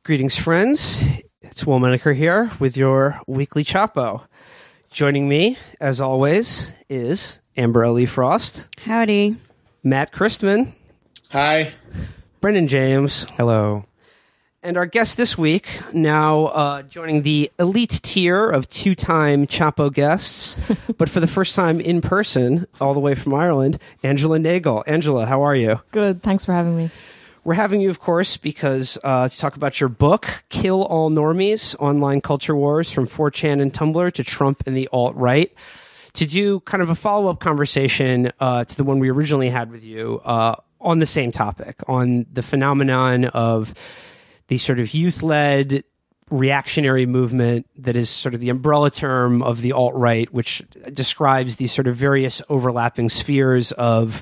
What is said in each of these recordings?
Greetings, friends. It's Will Menaker here with your weekly Chapo. Joining me, as always, is Amber Lee Frost. Howdy. Matt Christman. Hi. Brendan James. Hello. And our guest this week, now joining the elite tier of two-time Chapo guests, but for the first time in person, all the way from Ireland, Angela Nagel. Angela, how are you? Good. Thanks for having me. We're having you, of course, because to talk about your book, Kill All Normies, Online Culture Wars from 4chan and Tumblr to Trump and the Alt-Right, to do kind of a follow-up conversation to the one we originally had with you on the same topic, on the phenomenon of the sort of youth-led reactionary movement that is sort of the umbrella term of the alt-right, which describes these sort of various overlapping spheres of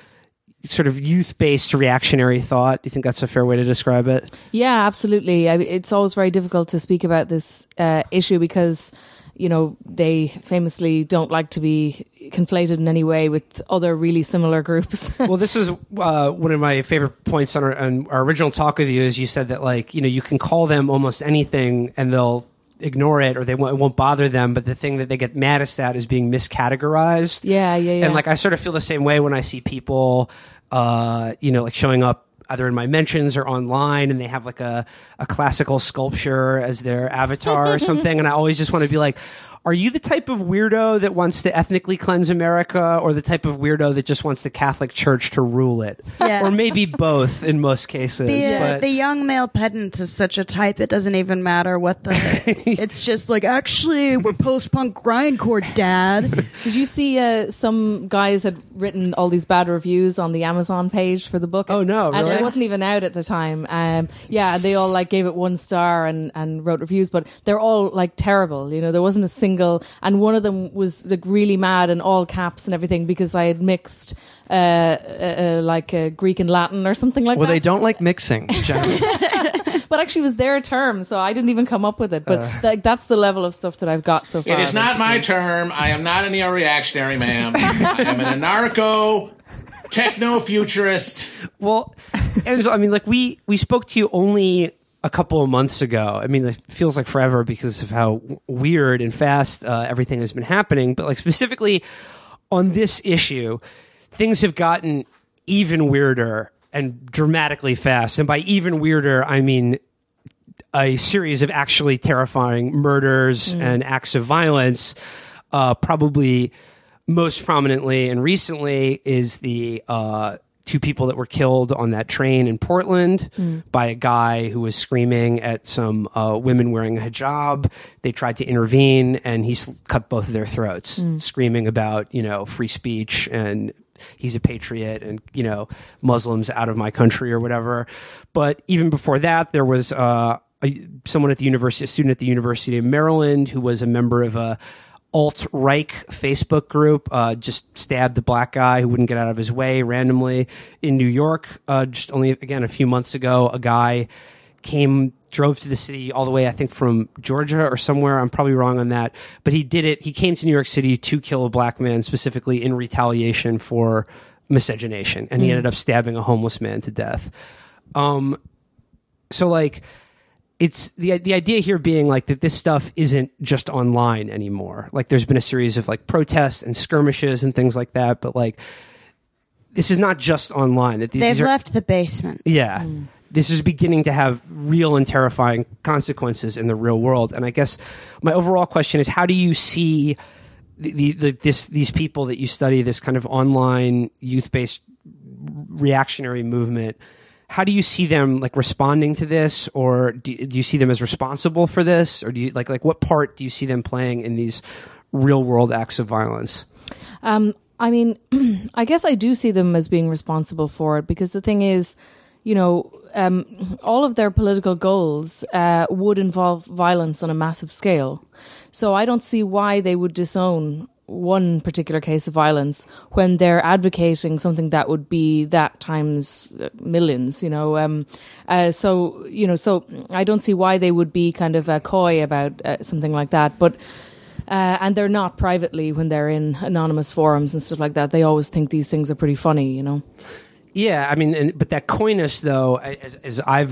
sort of youth-based reactionary thought. Do you think that's a fair way to describe it? Yeah, absolutely. It's always very difficult to speak about this issue because, you know, they famously don't like to be conflated in any way with other really similar groups. Well, this is one of my favorite points on our original talk with you is you said that, like, you know, you can call them almost anything and they'll ignore it or it won't bother them, but the thing that they get maddest at is being miscategorized. Yeah. And, like, I sort of feel the same way when I see people, you know, like showing up either in my mentions or online, and they have like a classical sculpture as their avatar or something, and I always just want to be like, are you the type of weirdo that wants to ethnically cleanse America, or the type of weirdo that just wants the Catholic Church to rule it? Yeah. Or maybe both in most cases. The young male pedant is such a type, it doesn't even matter what the... It's just like, actually, we're post-punk grindcore, Dad. Did you see some guys had written all these bad reviews on the Amazon page for the book? Oh, no, really? And it wasn't even out at the time. Yeah, they all like gave it 1 star and wrote reviews, but they're all like terrible. You know, there wasn't a single, and one of them was like really mad in all caps and everything because I had mixed like Greek and Latin or something like that. Well, they don't like mixing, generally. But actually it was their term, so I didn't even come up with it. But that's the level of stuff that I've got so far. It is not my term. I am not a neo-reactionary, ma'am. I am an anarcho, techno-futurist. Well, Angela, I mean, like, we spoke to you only a couple of months ago. I mean, it feels like forever because of how weird and fast everything has been happening. But, like, specifically on this issue, things have gotten even weirder and dramatically fast. And by even weirder, I mean a series of actually terrifying murders and acts of violence. Probably most prominently and recently is the 2 people that were killed on that train in Portland by a guy who was screaming at some women wearing a hijab. They tried to intervene, and he cut both of their throats, screaming about, you know, free speech and he's a patriot and, you know, Muslims out of my country or whatever. But even before that, there was someone at the university, a student at the University of Maryland, who was a member of a alt-right Facebook group, just stabbed the black guy who wouldn't get out of his way randomly. In New York, just only, again, a few months ago, a guy drove to the city all the way, I think, from Georgia or somewhere. I'm probably wrong on that. But he did it. He came to New York City to kill a black man, specifically in retaliation for miscegenation. And he ended up stabbing a homeless man to death. So, like, it's the idea here being like that this stuff isn't just online anymore. Like, there's been a series of like protests and skirmishes and things like that, but like this is not just online. That They've left the basement. Yeah. This is beginning to have real and terrifying consequences in the real world. And I guess my overall question is, how do you see these people that you study, this kind of online youth-based reactionary movement? How do you see them like responding to this, or do you see them as responsible for this, or do you like what part do you see them playing in these real world acts of violence? I mean, I guess I do see them as being responsible for it, because the thing is, you know, all of their political goals would involve violence on a massive scale. So I don't see why they would disown one particular case of violence when they're advocating something that would be that times millions, you know. So I don't see why they would be kind of coy about something like that. But and they're not privately when they're in anonymous forums and stuff like that. They always think these things are pretty funny, you know. Yeah, I mean, but that coyness, though, as I've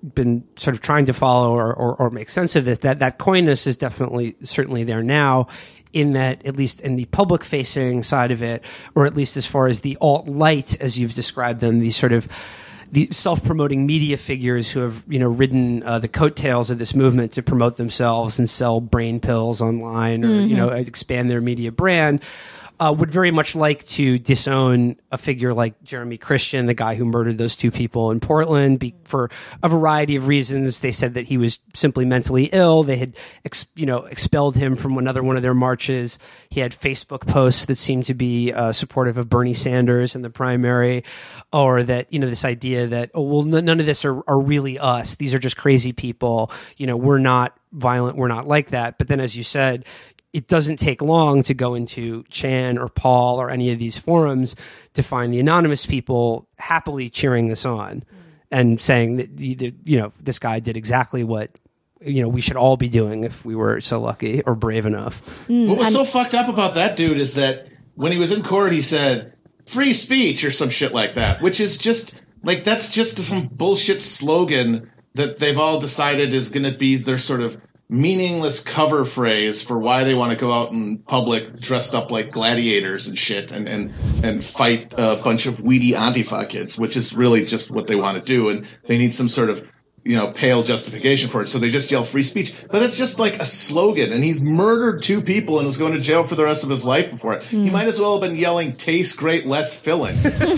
been sort of trying to follow or make sense of this, that coyness is certainly there now, in that, at least in the public facing side of it, or at least as far as the alt-light, as you've described them, these sort of the self-promoting media figures who have, ridden the coattails of this movement to promote themselves and sell brain pills online, or expand their media brand, would very much like to disown a figure like Jeremy Christian, the guy who murdered those two people in Portland, for a variety of reasons. They said that he was simply mentally ill. They had, expelled him from another one of their marches. He had Facebook posts that seemed to be supportive of Bernie Sanders in the primary, or that, this idea that, none of this are really us. These are just crazy people. We're not violent. We're not like that. But then, as you said, it doesn't take long to go into Chan or Paul or any of these forums to find the anonymous people happily cheering this on and saying that, this guy did exactly what, we should all be doing if we were so lucky or brave enough. What was so fucked up about that dude is that when he was in court, he said free speech or some shit like that, which is just like, that's just some bullshit slogan that they've all decided is going to be their sort of meaningless cover phrase for why they want to go out in public dressed up like gladiators and shit and fight a bunch of weedy Antifa kids, which is really just what they want to do. And they need some sort of, pale justification for it. So they just yell free speech. But it's just like a slogan. And he's murdered two people and is going to jail for the rest of his life before it. He might as well have been yelling tastes great, less filling.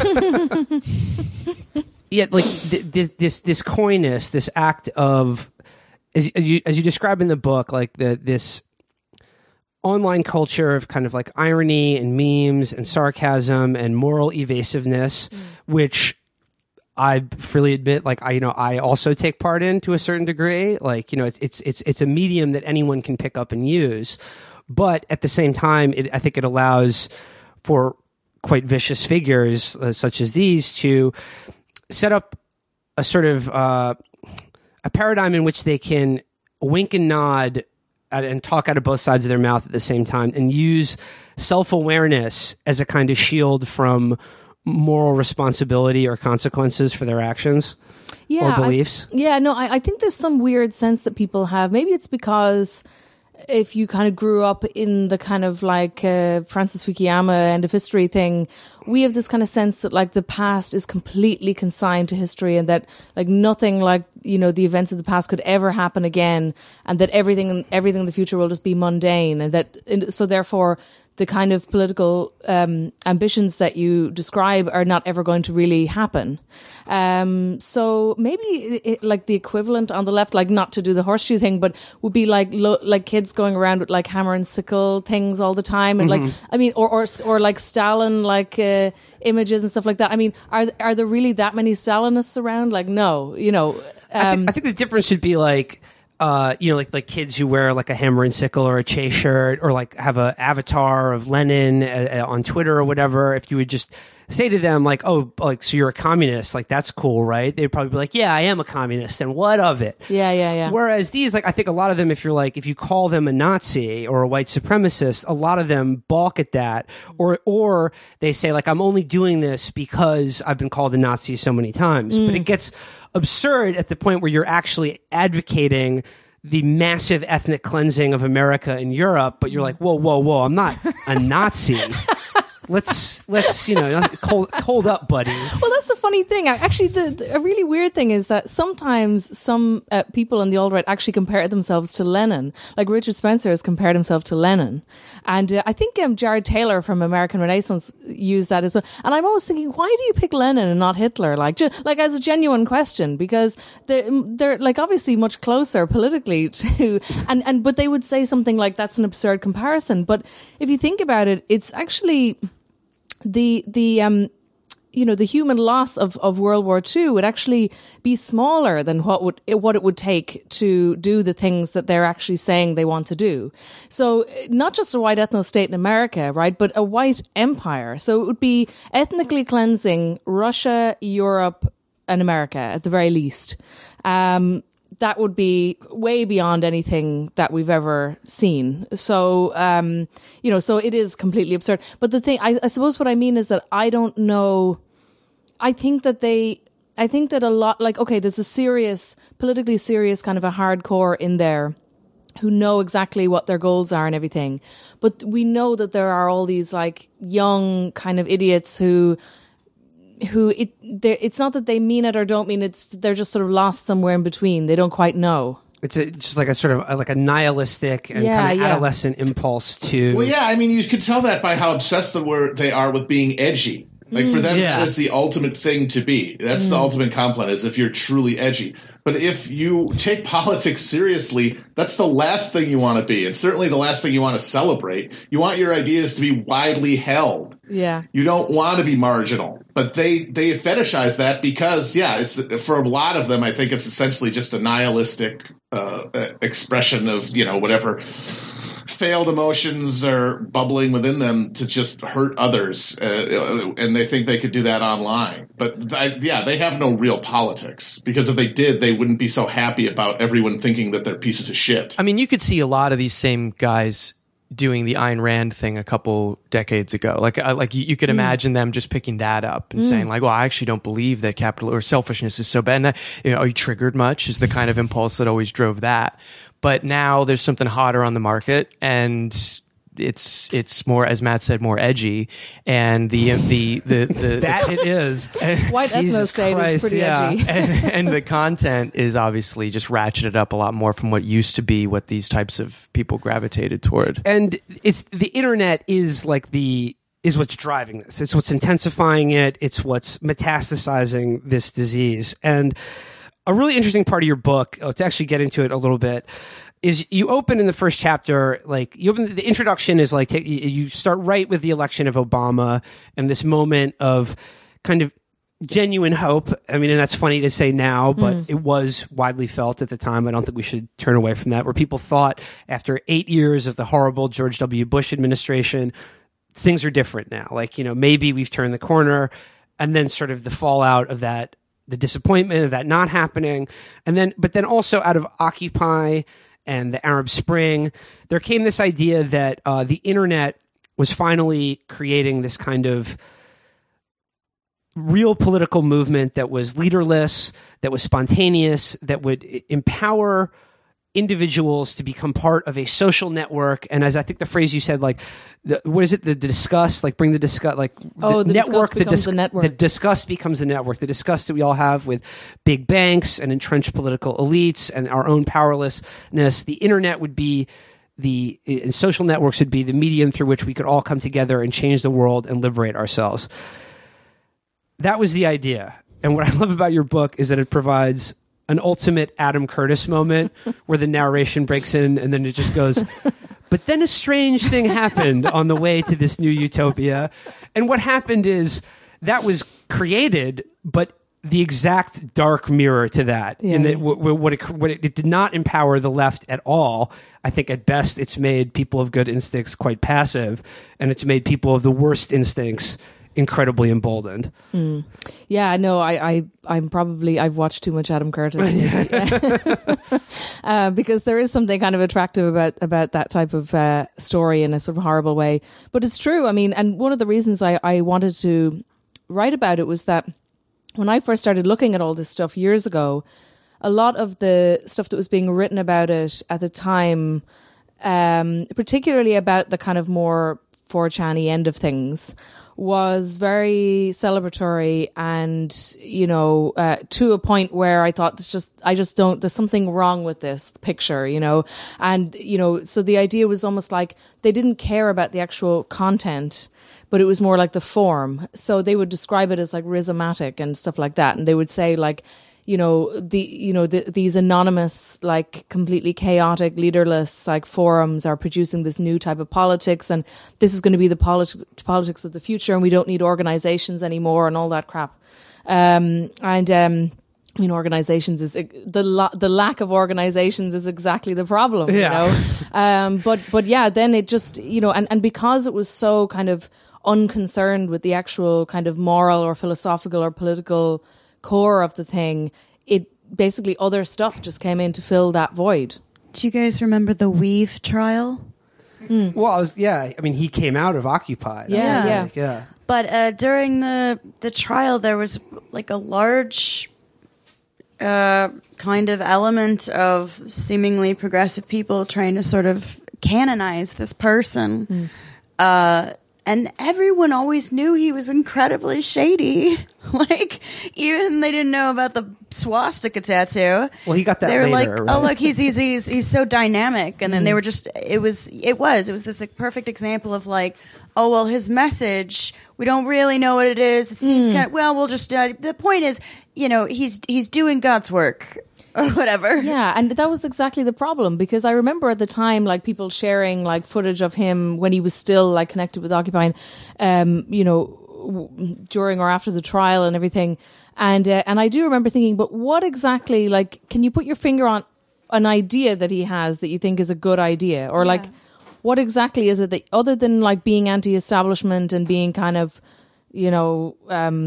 Yeah, like this coyness, this act of, as you describe in the book, like this online culture of kind of like irony and memes and sarcasm and moral evasiveness, which I freely admit, like I also take part in to a certain degree. Like, it's a medium that anyone can pick up and use, but at the same time, I think it allows for quite vicious figures such as these to set up a sort of a paradigm in which they can wink and nod and talk out of both sides of their mouth at the same time, and use self-awareness as a kind of shield from moral responsibility or consequences for their actions or beliefs. I think there's some weird sense that people have. Maybe it's because if you kind of grew up in the kind of like Francis Fukuyama end of history thing, we have this kind of sense that like the past is completely consigned to history, and that like nothing like, the events of the past could ever happen again, and that everything in the future will just be mundane, and that so therefore the kind of political ambitions that you describe are not ever going to really happen. So maybe like the equivalent on the left, like not to do the horseshoe thing, but would be like kids going around with like hammer and sickle things all the time, and like or like Stalin images and stuff like that. I mean, are there really that many Stalinists around? Like, no, I think the difference should be like, like kids who wear like a hammer and sickle or a Che shirt, or like have a avatar of Lenin on Twitter or whatever. If you would just say to them like, oh, like, so you're a communist, like that's cool, right? They'd probably be like, yeah, I am a communist, and what of it? Yeah. Whereas these, like, I think a lot of them, if you call them a Nazi or a white supremacist, a lot of them balk at that, or they say like, I'm only doing this because I've been called a Nazi so many times. But it gets absurd at the point where you're actually advocating the massive ethnic cleansing of America and Europe, but you're like, whoa, I'm not a Nazi. Let's hold up, buddy. Well, that's the funny thing. Actually, a really weird thing is that sometimes some people on the alt-right actually compare themselves to Lenin. Like Richard Spencer has compared himself to Lenin. And I think Jared Taylor from American Renaissance used that as well. And I'm always thinking, why do you pick Lenin and not Hitler? Like as a genuine question, because they're like obviously much closer politically to, but they would say something like, that's an absurd comparison. But if you think about it, it's actually the human loss of World War II would actually be smaller than what it would take to do the things that they're actually saying they want to do. So not just a white ethno-state in America, right, but a white empire. So it would be ethnically cleansing Russia, Europe, and America at the very least. That would be way beyond anything that we've ever seen. So, so it is completely absurd. But the thing, I suppose what I mean is that I don't know. I think that they I think that a lot, like, okay, there's a serious, politically serious kind of a hardcore in there who know exactly what their goals are and everything. But we know that there are all these like young kind of idiots who it's not that they mean it or don't mean it, they're just sort of lost somewhere in between. They don't quite know. It's just like a sort of like a nihilistic and kind of adolescent impulse to. Well, yeah, I mean, you could tell that by how obsessed they are with being edgy. Like for them, that is the ultimate thing to be. That's the ultimate compliment, is if you're truly edgy. But if you take politics seriously, that's the last thing you want to be, and certainly the last thing you want to celebrate. You want your ideas to be widely held. Yeah. You don't want to be marginal. But they fetishize that because, it's for a lot of them, I think it's essentially just a nihilistic expression of, whatever failed emotions are bubbling within them to just hurt others, and they think they could do that online. But they have no real politics, because if they did, they wouldn't be so happy about everyone thinking that they're pieces of shit. I mean, you could see a lot of these same guys doing the Ayn Rand thing a couple decades ago. Like you could imagine them just picking that up and saying like, well, I actually don't believe that capital or selfishness is so bad. And, are you triggered much? Is the kind of impulse that always drove that. But now there's something hotter on the market, and it's more, as Matt said, more edgy, and the that it is. White ethno state is pretty edgy, and the content is obviously just ratcheted up a lot more from what used to be what these types of people gravitated toward. And it's the internet is what's driving this. It's what's intensifying it. It's what's metastasizing this disease. And a really interesting part of your book, to actually get into it a little bit, is you open in the first chapter, the introduction is like, you start right with the election of Obama and this moment of kind of genuine hope. I mean, and that's funny to say now, but it was widely felt at the time. I don't think we should turn away from that, where people thought after 8 years of the horrible George W. Bush administration, things are different now. Like, maybe we've turned the corner, and then sort of the fallout of that, the disappointment of that not happening. But then also out of Occupy and the Arab Spring, there came this idea that the internet was finally creating this kind of real political movement that was leaderless, that was spontaneous, that would empower individuals to become part of a social network. And as I think the phrase you said, like, what is it? The disgust, like bring the disgust, like the network becomes a network. The disgust becomes a network. The disgust that we all have with big banks and entrenched political elites and our own powerlessness. The internet would be and social networks would be the medium through which we could all come together and change the world and liberate ourselves. That was the idea. And what I love about your book is that it provides an ultimate Adam Curtis moment where the narration breaks in and then it just goes, but then a strange thing happened on the way to this new utopia. And what happened is that was created, but the exact dark mirror to that. Yeah. And that it did not empower the left at all. I think at best it's made people of good instincts quite passive, and it's made people of the worst instincts incredibly emboldened. Yeah, no, I've watched too much Adam Curtis. Because there is something kind of attractive about that type of story in a sort of horrible way. But it's true. I mean, and one of the reasons I wanted to write about it was that when I first started looking at all this stuff years ago, a lot of the stuff that was being written about it at the time, particularly about the kind of more 4chan-y end of things, was very celebratory and, to a point where I thought there's something wrong with this picture, and, so the idea was almost like they didn't care about the actual content, but it was more like the form. So they would describe it as like rhizomatic and stuff like that. And they would say like, these anonymous, like completely chaotic, leaderless, like forums are producing this new type of politics, and this is going to be the politics of the future, and we don't need organizations anymore, and all that crap. Organizations is the lack of organizations is exactly the problem, But yeah, then it just, and because it was so kind of unconcerned with the actual kind of moral or philosophical or political core of the thing, it basically other stuff just came in to fill that void. Do you guys remember the Weave trial? Well, I mean, he came out of Occupy. Yeah. But But during the trial, there was like a large kind of element of seemingly progressive people trying to sort of canonize this person. And everyone always knew he was incredibly shady. Like, even they didn't know about the swastika tattoo. Well, he got that They were later, like, right? oh, look, he's so dynamic. And then they were just, it was this like, perfect example of like, oh, well, his message, we don't really know what it is. It seems kind of, well, we'll just, the point is, you know, he's doing God's work. Or whatever. Yeah, and that was exactly the problem, because I remember at the time, like, people sharing like footage of him when he was still like connected with Occupy, you know, during or after the trial and everything. And I do remember thinking, but what exactly, like, can you put your finger on an idea that he has that you think is a good idea, or like, what exactly is it that, other than like being anti-establishment and being kind of, you know,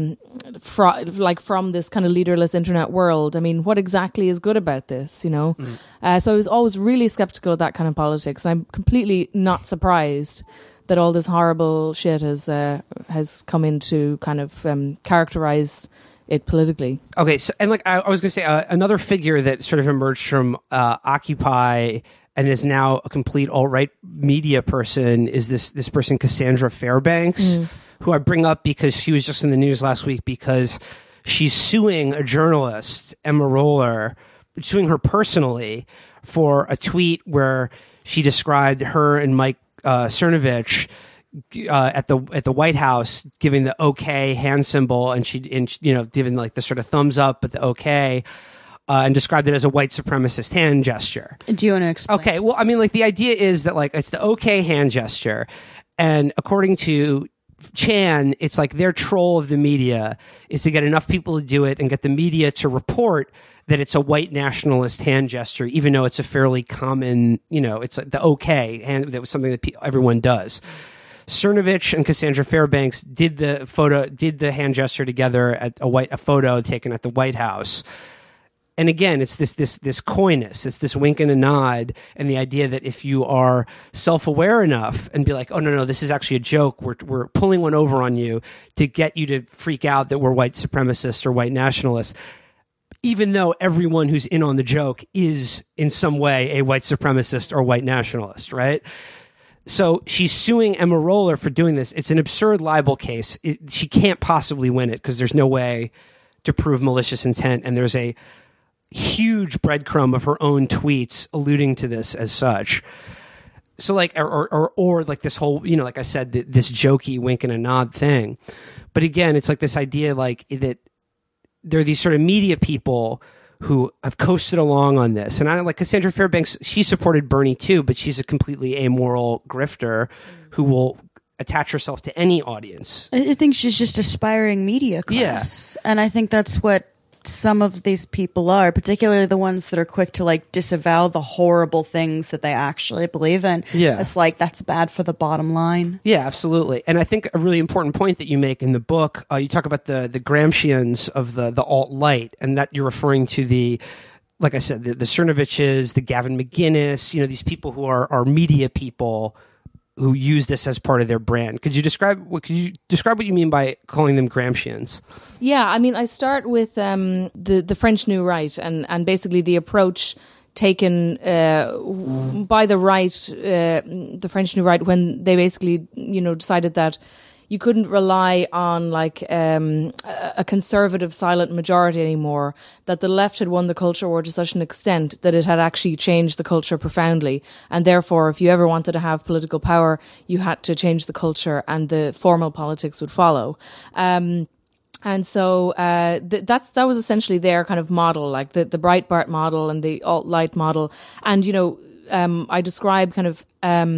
from this kind of leaderless internet world. I mean, what exactly is good about this, you know? So I was always really skeptical of that kind of politics. I'm completely not surprised that all this horrible shit has come in to kind of characterize it politically. Okay, so, and like I was going to say, another figure that sort of emerged from Occupy and is now a complete alt-right media person is this person, Cassandra Fairbanks, who I bring up because she was just in the news last week because she's suing a journalist, Emma Roller, suing her personally for a tweet where she described her and Mike Cernovich at the White House giving the OK hand symbol, and you know, giving like the sort of thumbs up but the OK. And described it as a white supremacist hand gesture. Do you want to explain? Okay, well, I mean, like, the idea is that, like, it's the OK hand gesture, and according to Chan, it's like their troll of the media is to get enough people to do it and get the media to report that it's a white nationalist hand gesture, even though it's a fairly common, you know, it's like the OK, and that was something that everyone does. Cernovich and Cassandra Fairbanks did the hand gesture together at a photo taken at the White House. And again, it's this coyness, it's this wink and a nod, and the idea that if you are self-aware enough and be like, oh no, this is actually a joke, we're pulling one over on you to get you to freak out that we're white supremacists or white nationalists, even though everyone who's in on the joke is in some way a white supremacist or white nationalist, right? So she's suing Emma Roller for doing this. It's an absurd libel case. She can't possibly win it because there's no way to prove malicious intent, and there's a huge breadcrumb of her own tweets alluding to this as such. So like, or like this whole, you know, like I said, this jokey wink and a nod thing. But again, it's like this idea, like, that there are these sort of media people who have coasted along on this. And I like Cassandra Fairbanks, she supported Bernie too, but she's a completely amoral grifter who will attach herself to any audience. I think she's just aspiring media class. Yeah. And I think that's what some of these people are, particularly the ones that are quick to like disavow the horrible things that they actually believe in. Yeah. It's like, that's bad for the bottom line. Yeah, absolutely. And I think a really important point that you make in the book, you talk about the Gramscians of the alt-right, and that you're referring to the, like I said, the Cernoviches, the Gavin McGinnis, you know, these people who are media people who use this as part of their brand. Could you describe what you mean by calling them Gramscians? Yeah, I mean, I start with the French New Right and basically the approach taken by the right, the French New Right, when they basically, you know, decided that you couldn't rely on like a conservative silent majority anymore, that the left had won the culture war to such an extent that it had actually changed the culture profoundly. And therefore, if you ever wanted to have political power, you had to change the culture and the formal politics would follow. And so that was essentially their kind of model, like the Breitbart model and the alt-right model. And, you know, I describe kind of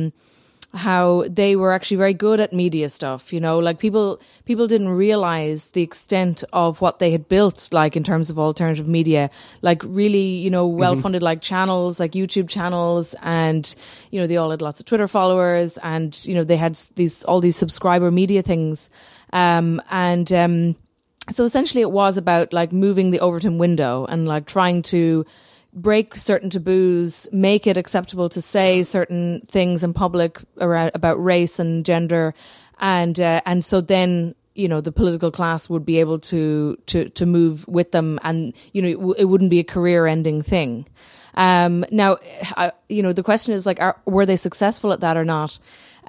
how they were actually very good at media stuff, you know, like people didn't realize the extent of what they had built, like in terms of alternative media, like really, you know, well-funded like channels, like YouTube channels, and, you know, they all had lots of Twitter followers, and, you know, they had all these subscriber media things. So essentially it was about like moving the Overton window and like trying to break certain taboos, make it acceptable to say certain things in public about race and gender. And so then the political class would be able to move with them, and it wouldn't be a career-ending thing. Now, the question is like, were they successful at that or not?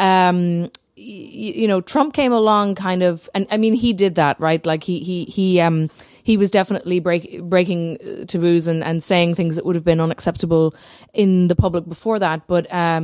Trump came along kind of, and I mean, he did that, right? Like he was definitely breaking taboos and saying things that would have been unacceptable in the public before that. But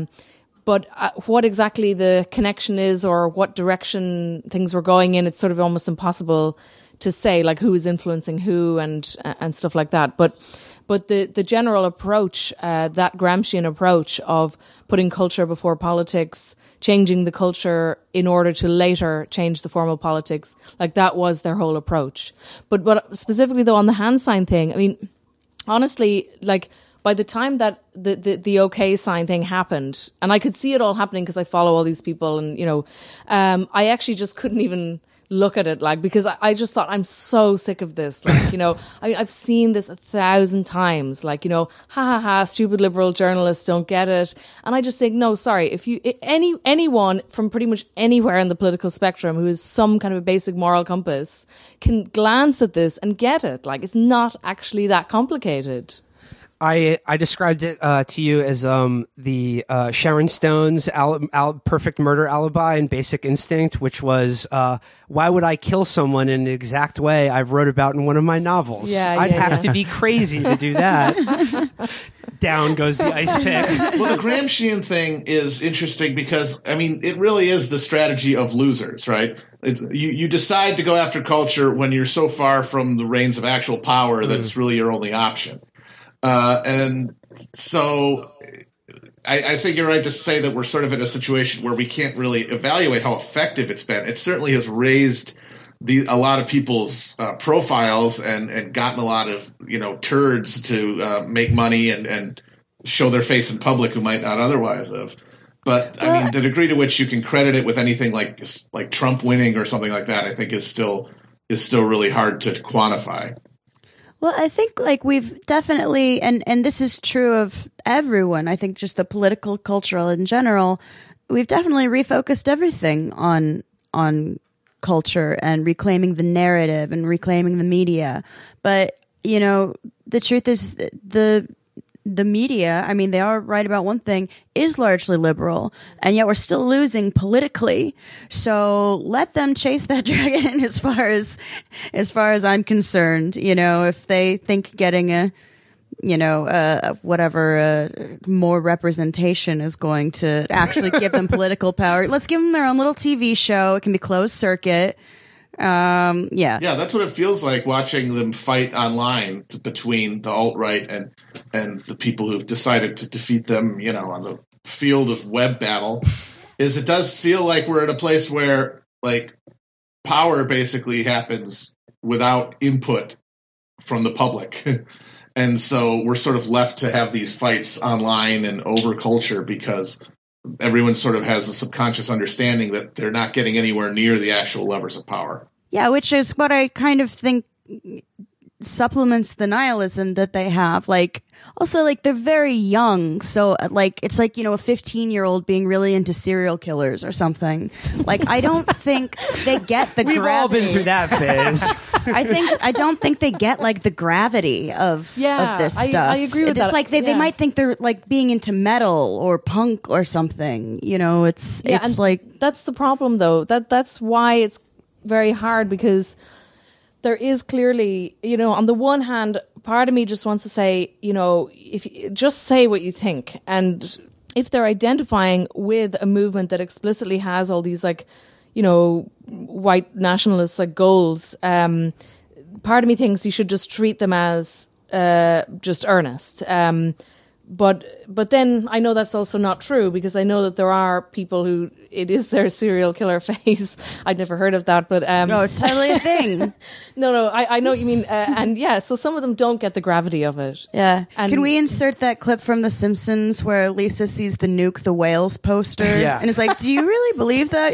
what exactly the connection is, or what direction things were going in, it's sort of almost impossible to say, like who is influencing who and stuff like that. But the general approach, that Gramscian approach of putting culture before politics, changing the culture in order to later change the formal politics, like that was their whole approach. But specifically though on the hand sign thing, I mean, honestly, like by the time that the OK sign thing happened, and I could see it all happening because I follow all these people, and I actually just couldn't even look at it, like, because I just thought, I'm so sick of this, like, I've seen this 1,000 times, like, ha ha ha, stupid liberal journalists don't get it. And I just think, no, sorry, if anyone from pretty much anywhere in the political spectrum who has some kind of a basic moral compass can glance at this and get it, like, it's not actually that complicated. I described it to you as the Sharon Stone's perfect murder alibi in Basic Instinct, which was why would I kill someone in the exact way I wrote about in one of my novels? I'd have to be crazy to do that. Down goes the ice pick. Well, the Gramscian thing is interesting because, I mean, it really is the strategy of losers, right? You decide to go after culture when you're so far from the reins of actual power that it's really your only option. And so I think you're right to say that we're sort of in a situation where we can't really evaluate how effective it's been. It certainly has raised a lot of people's profiles and gotten a lot of, turds to make money and show their face in public who might not otherwise have. But I mean, the degree to which you can credit it with anything like Trump winning or something like that, I think is still really hard to quantify. Well, I think like we've definitely, and this is true of everyone, I think just the political cultural in general, we've definitely refocused everything on culture and reclaiming the narrative and reclaiming the media. But, the truth is the media, I mean, they are right about one thing, is largely liberal, and yet we're still losing politically. So let them chase that dragon as far as I'm concerned. If they think getting more representation is going to actually give them political power, let's give them their own little TV show. It can be closed circuit. Yeah, that's what it feels like watching them fight online between the alt-right and the people who've decided to defeat them, on the field of web battle. Is it does feel like we're at a place where like power basically happens without input from the public. And so we're sort of left to have these fights online and over culture because everyone sort of has a subconscious understanding that they're not getting anywhere near the actual levers of power. Yeah, which is what I kind of think supplements the nihilism that they have. Like, also, like, they're very young. So, like, it's like, a 15-year-old being really into serial killers or something. Like, I don't think they get the We've gravity. all been through that phase. I don't think they get, like, the gravity of this stuff. I agree with that. It's like they might think they're, like, being into metal or punk or something. It's like... That's the problem, though. That's why it's very hard, because there is clearly, on the one hand, part of me just wants to say, if you just say what you think, and if they're identifying with a movement that explicitly has all these like, white nationalist like goals, part of me thinks you should just treat them as just earnest. But then I know that's also not true, because I know that there are people who it is their serial killer phase. I'd never heard of that, but no, it's totally a thing. No, I know what you mean, and yeah, so some of them don't get the gravity of it. Yeah, and can we insert that clip from The Simpsons where Lisa sees the Nuke the Whales poster, and it's like, do you really believe that?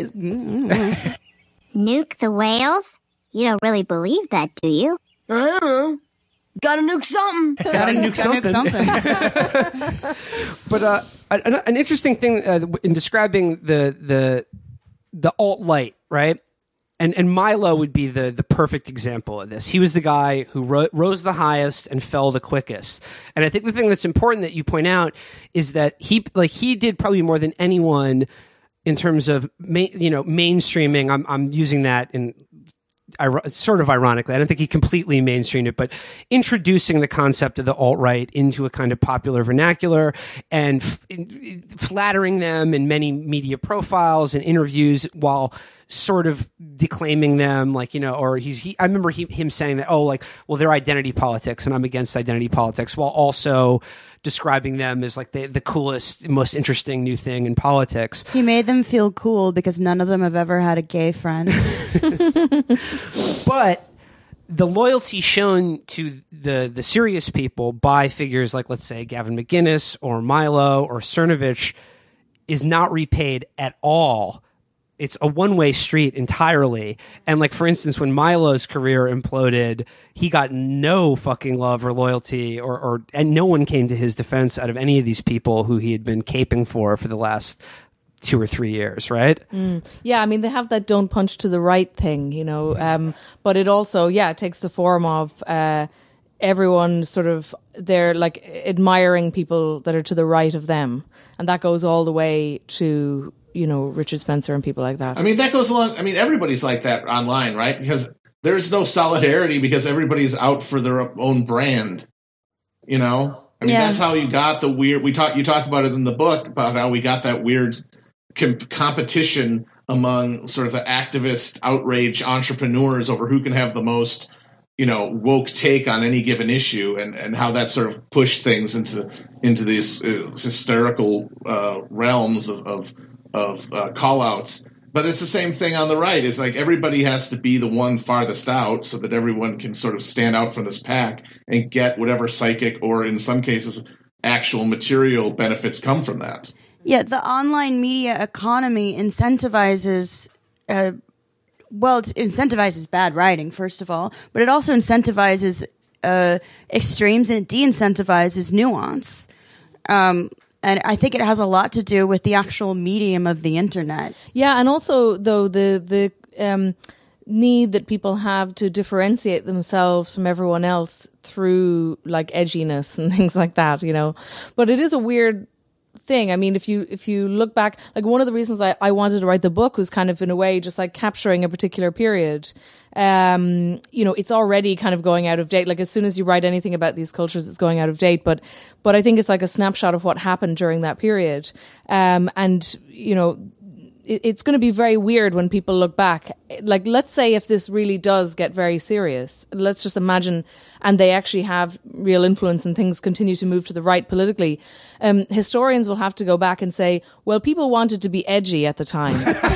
Nuke the whales? You don't really believe that, do you? I don't know. Gotta nuke something. Gotta nuke something. But an interesting thing in describing the alt-right, right? And Milo would be the perfect example of this. He was the guy who rose the highest and fell the quickest. And I think the thing that's important that you point out is that he did probably more than anyone in terms of mainstreaming. I'm using that in sort of ironically. I don't think he completely mainstreamed it, but introducing the concept of the alt-right into a kind of popular vernacular and flattering them in many media profiles and interviews while sort of declaiming them, like, or I remember him saying that, they're identity politics and I'm against identity politics, while also describing them as like the coolest, most interesting new thing in politics. He made them feel cool because none of them have ever had a gay friend. But the loyalty shown to the serious people by figures like, let's say, Gavin McInnes or Milo or Cernovich is not repaid at all. It's a one-way street entirely. And like, for instance, when Milo's career imploded, he got no fucking love or loyalty and no one came to his defense out of any of these people who he had been caping for the last 2 or 3 years, right? Yeah, I mean, they have that don't punch to the right thing, but it also, it takes the form of everyone sort of, they're like admiring people that are to the right of them. And that goes all the way to, Richard Spencer and people like that. I mean, that goes along. I mean, everybody's like that online, right? Because there's no solidarity because everybody's out for their own brand, That's how you got the weird, you talk about it in the book about how we got that weird competition among sort of the activist outrage entrepreneurs over who can have the most, woke take on any given issue, and how that sort of pushed things into these hysterical realms of call outs. But it's the same thing on the right. It's like everybody has to be the one farthest out so that everyone can sort of stand out from this pack and get whatever psychic or, in some cases, actual material benefits come from that. Yeah, the online media economy incentivizes it incentivizes bad writing, first of all, but it also incentivizes extremes, and it de-incentivizes nuance. And I think it has a lot to do with the actual medium of the internet. Yeah, and also, though, the need that people have to differentiate themselves from everyone else through, like, edginess and things like that, But it is a weird thing. I mean, if you look back, like, one of the reasons I wanted to write the book was kind of, in a way, just like capturing a particular period. It's already kind of going out of date. Like, as soon as you write anything about these cultures, it's going out of date. But I think it's like a snapshot of what happened during that period. It's going to be very weird when people look back. Like, let's say if this really does get very serious, let's just imagine, and they actually have real influence and things continue to move to the right politically, historians will have to go back and say, well, people wanted to be edgy at the time.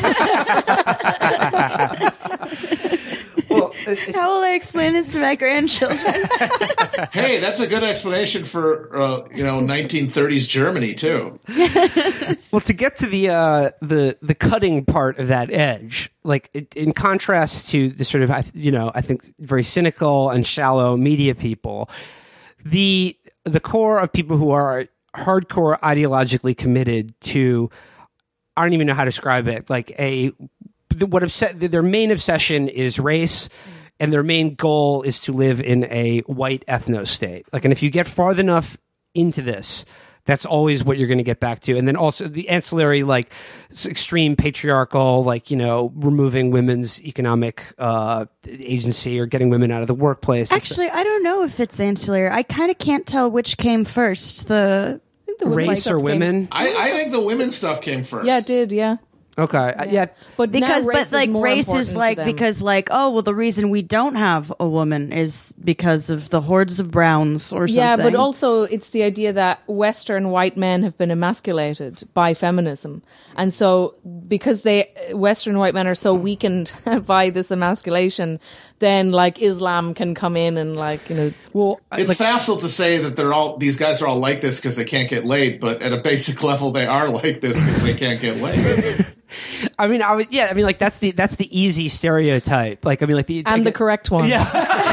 How will I explain this to my grandchildren? Hey, that's a good explanation for 1930s Germany too. Well, to get to the cutting part of that edge, like in contrast to the sort of I think very cynical and shallow media people, the core of people who are hardcore ideologically committed to, I don't even know how to describe it, like their main obsession is race, and their main goal is to live in a white ethno-state. Like, and if you get far enough into this, that's always what you're going to get back to. And then also the ancillary, like, extreme patriarchal, like, removing women's economic agency or getting women out of the workplace. Actually, I don't know if it's ancillary. I kind of can't tell which came first, the race or women. I think the women stuff came first. Yeah, it did, yeah. Okay, yeah, but race is like, because like, oh well, the reason we don't have a woman is because of the hordes of browns or something. Yeah, but also it's the idea that Western white men have been emasculated by feminism, and so because Western white men are so weakened by this emasculation, then like Islam can come in and Well, it's facile to say that these guys are all like this because they can't get laid, but at a basic level, they are like this because they can't get laid. I mean, like that's the easy stereotype. Like, I mean, like the correct one. Yeah.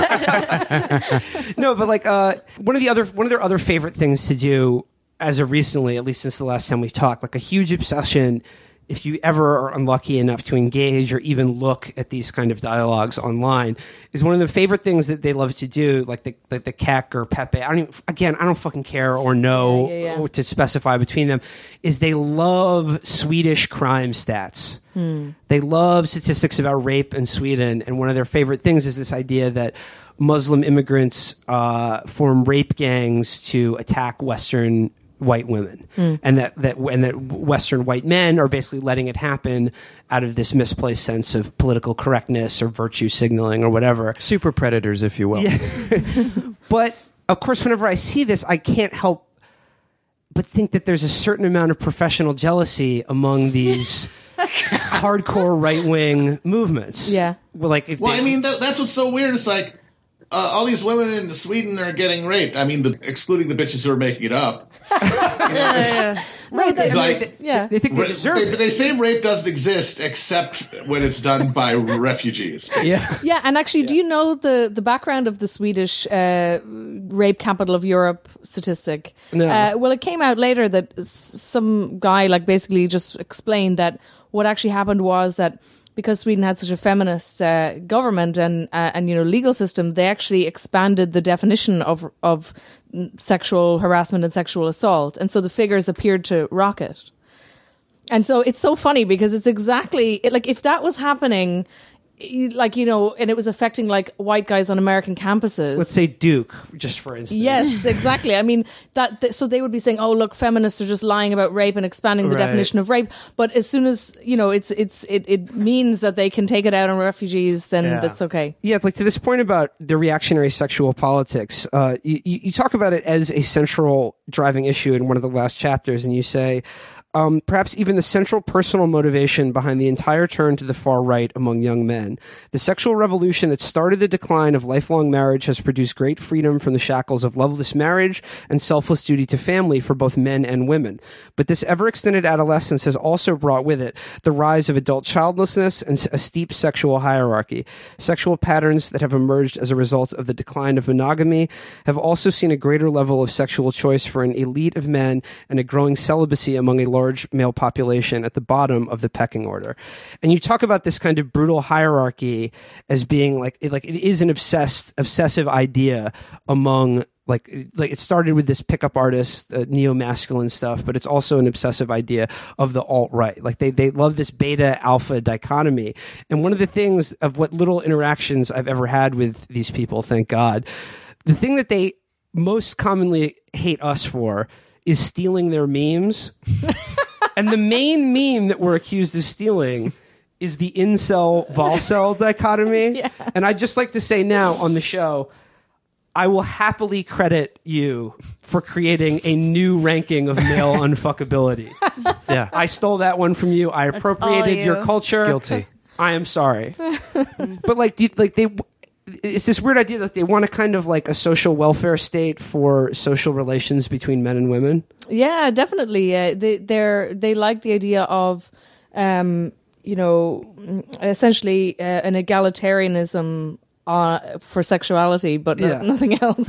No, but like one of their other favorite things to do as of recently, at least since the last time we've talked, like a huge obsession if you ever are unlucky enough to engage or even look at these kind of dialogues online, is one of the favorite things that they love to do, like the Keck or Pepe. I don't fucking care or know what to specify between them. Is they love Swedish crime stats. They love statistics about rape in Sweden, and one of their favorite things is this idea that Muslim immigrants form rape gangs to attack Western white women, and that Western white men are basically letting it happen out of this misplaced sense of political correctness or virtue signaling or whatever. Super predators, if you will. Yeah. But of course, whenever I see this, I can't help but think that there's a certain amount of professional jealousy among these hardcore right-wing movements. Yeah. Well, like I mean, that's what's so weird. It's like all these women in Sweden are getting raped. I mean, excluding the bitches who are making it up. Right. They think they deserve it. They say rape doesn't exist except when it's done by refugees. Yeah, and actually, do you know the background of the Swedish rape capital of Europe statistic? No. Well, it came out later that some guy basically just explained that what actually happened was that because Sweden had such a feminist government and legal system, they actually expanded the definition of sexual harassment and sexual assault, and so the figures appeared to rocket. And so it's so funny because it's exactly if that was happening, and it was affecting white guys on American campuses. Let's say Duke, just for instance. Yes, exactly. I mean, so they would be saying, "Oh, look, feminists are just lying about rape and expanding the definition of rape." But as soon as it means that they can take it out on refugees, then that's okay. Yeah, it's to this point about the reactionary sexual politics. You talk about it as a central driving issue in one of the last chapters, and you say, perhaps even the central personal motivation behind the entire turn to the far right among young men. The sexual revolution that started the decline of lifelong marriage has produced great freedom from the shackles of loveless marriage and selfless duty to family for both men and women. But this ever-extended adolescence has also brought with it the rise of adult childlessness and a steep sexual hierarchy. Sexual patterns that have emerged as a result of the decline of monogamy have also seen a greater level of sexual choice for an elite of men and a growing celibacy among a large male population at the bottom of the pecking order. And you talk about this kind of brutal hierarchy as being it is an obsessive idea among it started with this pickup artist, neo-masculine stuff, but it's also an obsessive idea of the alt-right. They love this beta-alpha dichotomy. And one of the things of what little interactions I've ever had with these people, thank God, the thing that they most commonly hate us for is stealing their memes. And the main meme that we're accused of stealing is the incel-volcel dichotomy. Yeah. And I'd just like to say now on the show, I will happily credit you for creating a new ranking of male unfuckability. Yeah. I stole that one from you. I appropriated your culture. Guilty. I am sorry. But it's this weird idea that they want a kind of a social welfare state for social relations between men and women. Yeah, definitely. They like the idea of, essentially an egalitarianism for sexuality, but nothing else.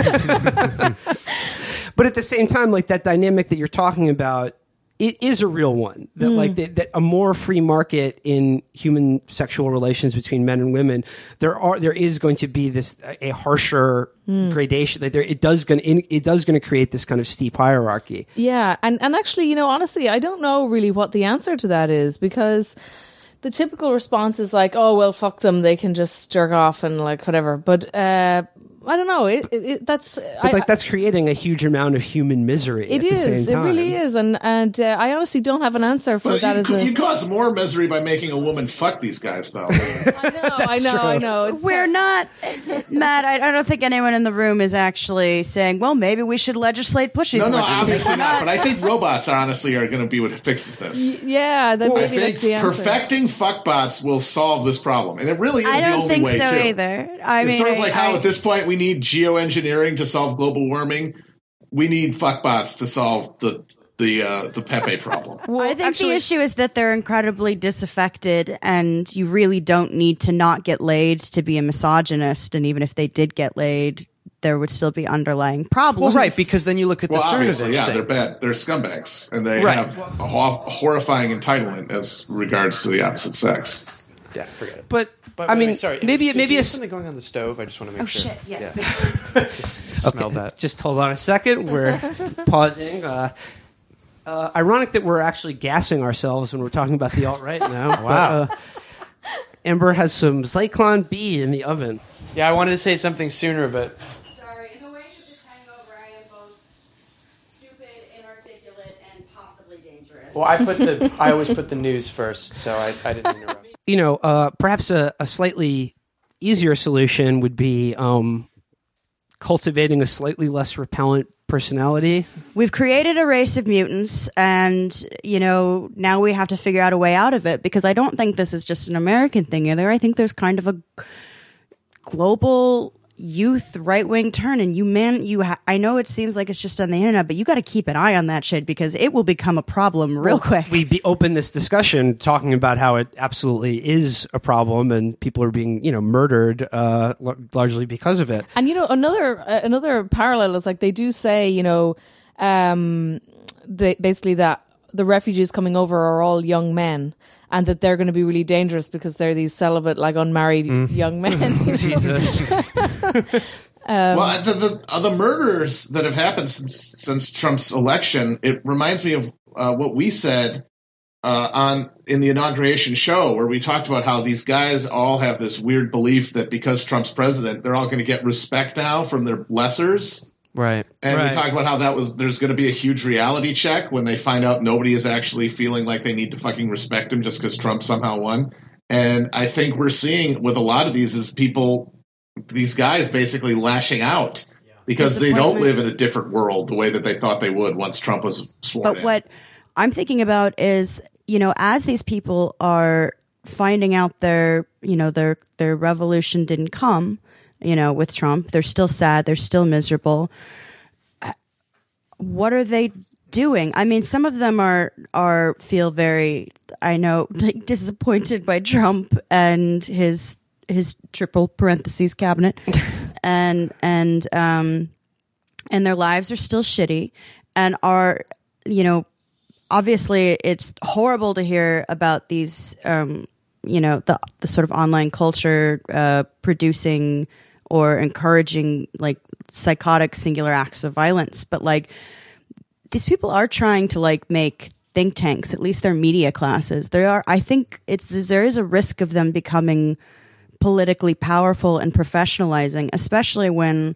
But at the same time, that dynamic that you're talking about, it is a real one. That that a more free market in human sexual relations between men and women, there is going to be a harsher gradation. It does going to create this kind of steep hierarchy. Yeah, and actually, honestly, I don't know really what the answer to that is, because the typical response is oh well, fuck them, they can just jerk off and whatever. But I don't know. That's creating a huge amount of human misery. It is. It really is, and I honestly don't have an answer for that. You cause more misery by making a woman fuck these guys, though. I know. We're not, Matt. I don't think anyone in the room is actually saying, "Well, maybe we should legislate pushing." No, obviously not. But I think robots honestly are going to be what fixes this. Yeah, maybe that's the answer. Perfecting fuckbots will solve this problem, and it really is the only way. I don't think so too. either. It's sort of like how at this point we need geoengineering to solve global warming. We need fuckbots to solve the Pepe problem. Well, I think the issue is that they're incredibly disaffected, and you really don't need to not get laid to be a misogynist. And even if they did get laid, there would still be underlying problems. Well, right, because then you look at the obviously, Cernovich yeah, thing. they're bad. They're scumbags, and they Right. have a horrifying entitlement as regards to the opposite sex. Yeah, forget it. But But I wait, mean, sorry. maybe do you have a something going on the stove. I just want to make sure. shit, yes. Yeah. Just smelled that. Just hold on a second. We're pausing. Ironic that we're actually gassing ourselves when we're talking about the alt-right now. Wow. But, Amber has some Zyklon B in the oven. Yeah, I wanted to say something sooner, but Sorry, in the wake of this hangover, I am both stupid, inarticulate, and possibly dangerous. well, I always put the news first, so I didn't interrupt. You know, perhaps a slightly easier solution would be cultivating a slightly less repellent personality. We've created a race of mutants, and, you know, now we have to figure out a way out of it, because I don't think this is just an American thing either. I think there's kind of a global youth right-wing turn, and I know it seems like it's just on the internet, but you got to keep an eye on that shit, because it will become a problem real quick. We open this discussion talking about how it absolutely is a problem, and people are being, murdered largely because of it. And another parallel is, like, they do say, basically that the refugees coming over are all young men, and that they're going to be really dangerous because they're these celibate, like, unmarried young men. Jesus. Well, the murders that have happened since Trump's election, it reminds me of what we said in the inauguration show, where we talked about how these guys all have this weird belief that because Trump's president, they're all going to get respect now from their lessers. Right. And Right. we talked about how there's going to be a huge reality check when they find out nobody is actually feeling like they need to fucking respect him just because Trump somehow won. And I think we're seeing with a lot of these is these guys basically lashing out because they don't live in a different world the way that they thought they would once Trump was sworn in. But what I'm thinking about is, as these people are finding out their revolution didn't come, with Trump, they're still sad, they're still miserable. What are they doing? I mean, some of them feel very, like, disappointed by Trump and his triple parentheses cabinet, and their lives are still shitty, and are, obviously it's horrible to hear about these, the sort of online culture producing or encouraging, like, psychotic singular acts of violence. But, like, these people are trying to, like, make think tanks, at least their media classes. I think there is a risk of them becoming politically powerful and professionalizing, especially when,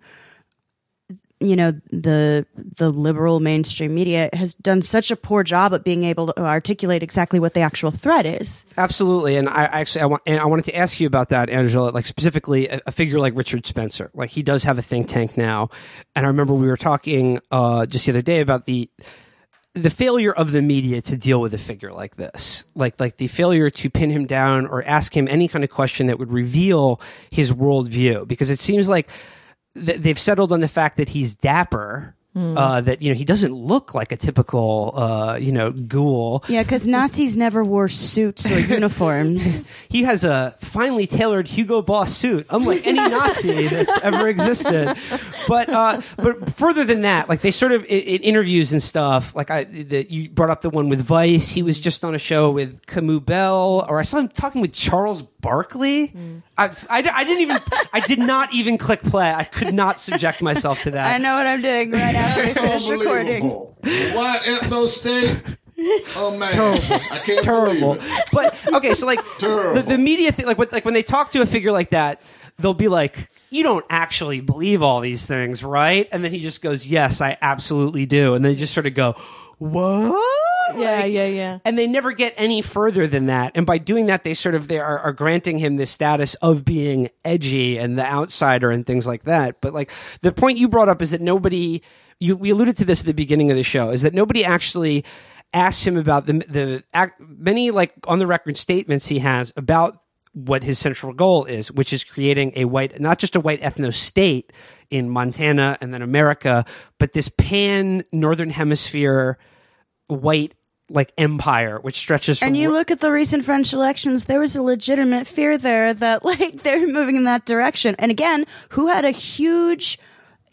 the liberal mainstream media has done such a poor job at being able to articulate exactly what the actual threat is. Absolutely, and I wanted to ask you about that, Angela. Like, specifically, a figure like Richard Spencer. Like, he does have a think tank now, and I remember we were talking just the other day about the failure of the media to deal with a figure like this, like the failure to pin him down or ask him any kind of question that would reveal his worldview, because it seems like they've settled on the fact that he's dapper, that, he doesn't look like a typical, ghoul. Yeah, because Nazis never wore suits or uniforms. He has a finely tailored Hugo Boss suit, unlike any Nazi that's ever existed. But further than that, like, they sort of in interviews and stuff, like you brought up the one with Vice. He was just on a show with Camus Bell, or I saw him talking with Charles Barkley. I did not even click play. I could not subject myself to that. I know what I'm doing right after we finish recording. Unbelievable. What ethno state? Oh man, I can't Terrible. believe it. But okay, so, like, Terrible. the media thing, like when they talk to a figure like that, they'll be like, "You don't actually believe all these things, right?" And then he just goes, "Yes, I absolutely do." And they just sort of go, "What?" Yeah. And they never get any further than that. And by doing that, they are granting him this status of being edgy and the outsider and things like that. But, like, the point you brought up is that we alluded to this at the beginning of the show, is that nobody actually asked him about the many, like, on the record statements he has about what his central goal is, which is creating not just a white ethno state in Montana and then America, but this pan Northern Hemisphere white, like, empire, which stretches from... And you look at the recent French elections, there was a legitimate fear there that, like, they're moving in that direction. And again, who had a huge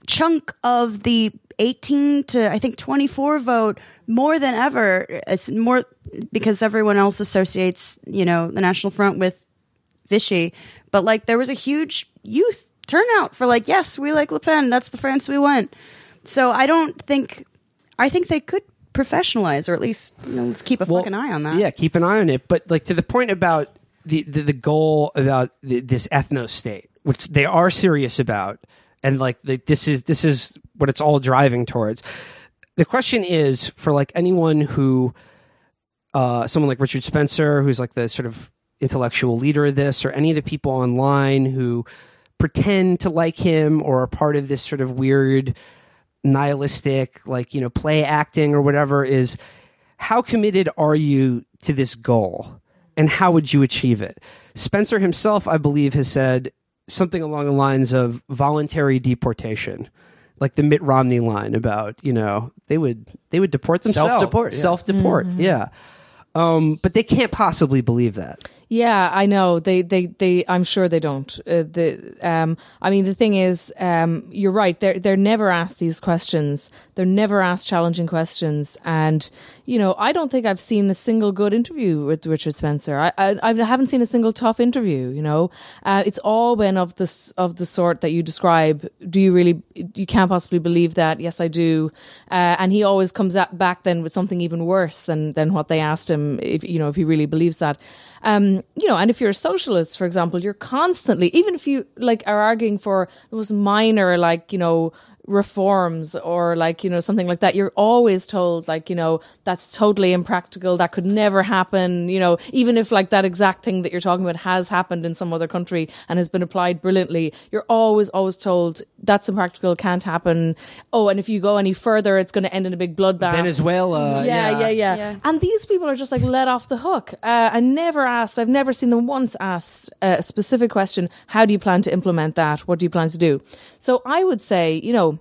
chunk of the 18 to I think 24 vote more than ever. It's more because everyone else associates, the National Front with Vichy, but like there was a huge youth turnout for like, yes, we like Le Pen. That's the France we want. So I think they could professionalize, or at least let's keep a fucking eye on that. Yeah, keep an eye on it. But like to the point about the goal about this ethno state, which they are serious about, and like this is what it's all driving towards. The question is for like anyone who, someone like Richard Spencer, who's like the sort of intellectual leader of this, or any of the people online who pretend to like him or are part of this sort of weird nihilistic, like, play acting or whatever, is how committed are you to this goal and how would you achieve it? Spencer himself, I believe, has said something along the lines of voluntary deportation, like the Mitt Romney line about, they would deport themselves. Self-deport, yeah. Self-deport, yeah. But they can't possibly believe that. Yeah, I know. They I'm sure they don't. I mean, the thing is, you're right. They're never asked these questions. They're never asked challenging questions. And, I don't think I've seen a single good interview with Richard Spencer. I haven't seen a single tough interview, It's all been of the sort that you describe. You can't possibly believe that. Yes, I do. And he always comes back then with something even worse than what they asked him, if he really believes that. And if you're a socialist, for example, you're constantly, even if you are arguing for the most minor, reforms or something like that, you're always told that's totally impractical, that could never happen, even if that exact thing that you're talking about has happened in some other country and has been applied brilliantly, you're always told that's impractical, can't happen. Oh, and if you go any further, it's going to end in a big bloodbath. Venezuela. Yeah. And these people are just let off the hook. I've never seen them once asked a specific question. How do you plan to implement that? What do you plan to do? So I would say,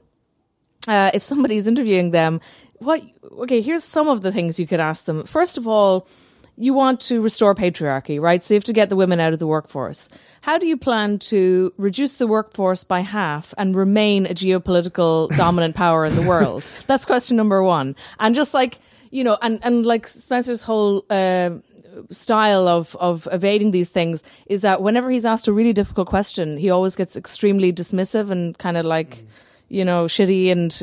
if somebody's interviewing them, here's some of the things you could ask them. First of all, you want to restore patriarchy, right? So you have to get the women out of the workforce. How do you plan to reduce the workforce by half and remain a geopolitical dominant power in the world? That's question number one. And just and Spencer's whole style of evading these things is that whenever he's asked a really difficult question, he always gets extremely dismissive and kind of shitty, and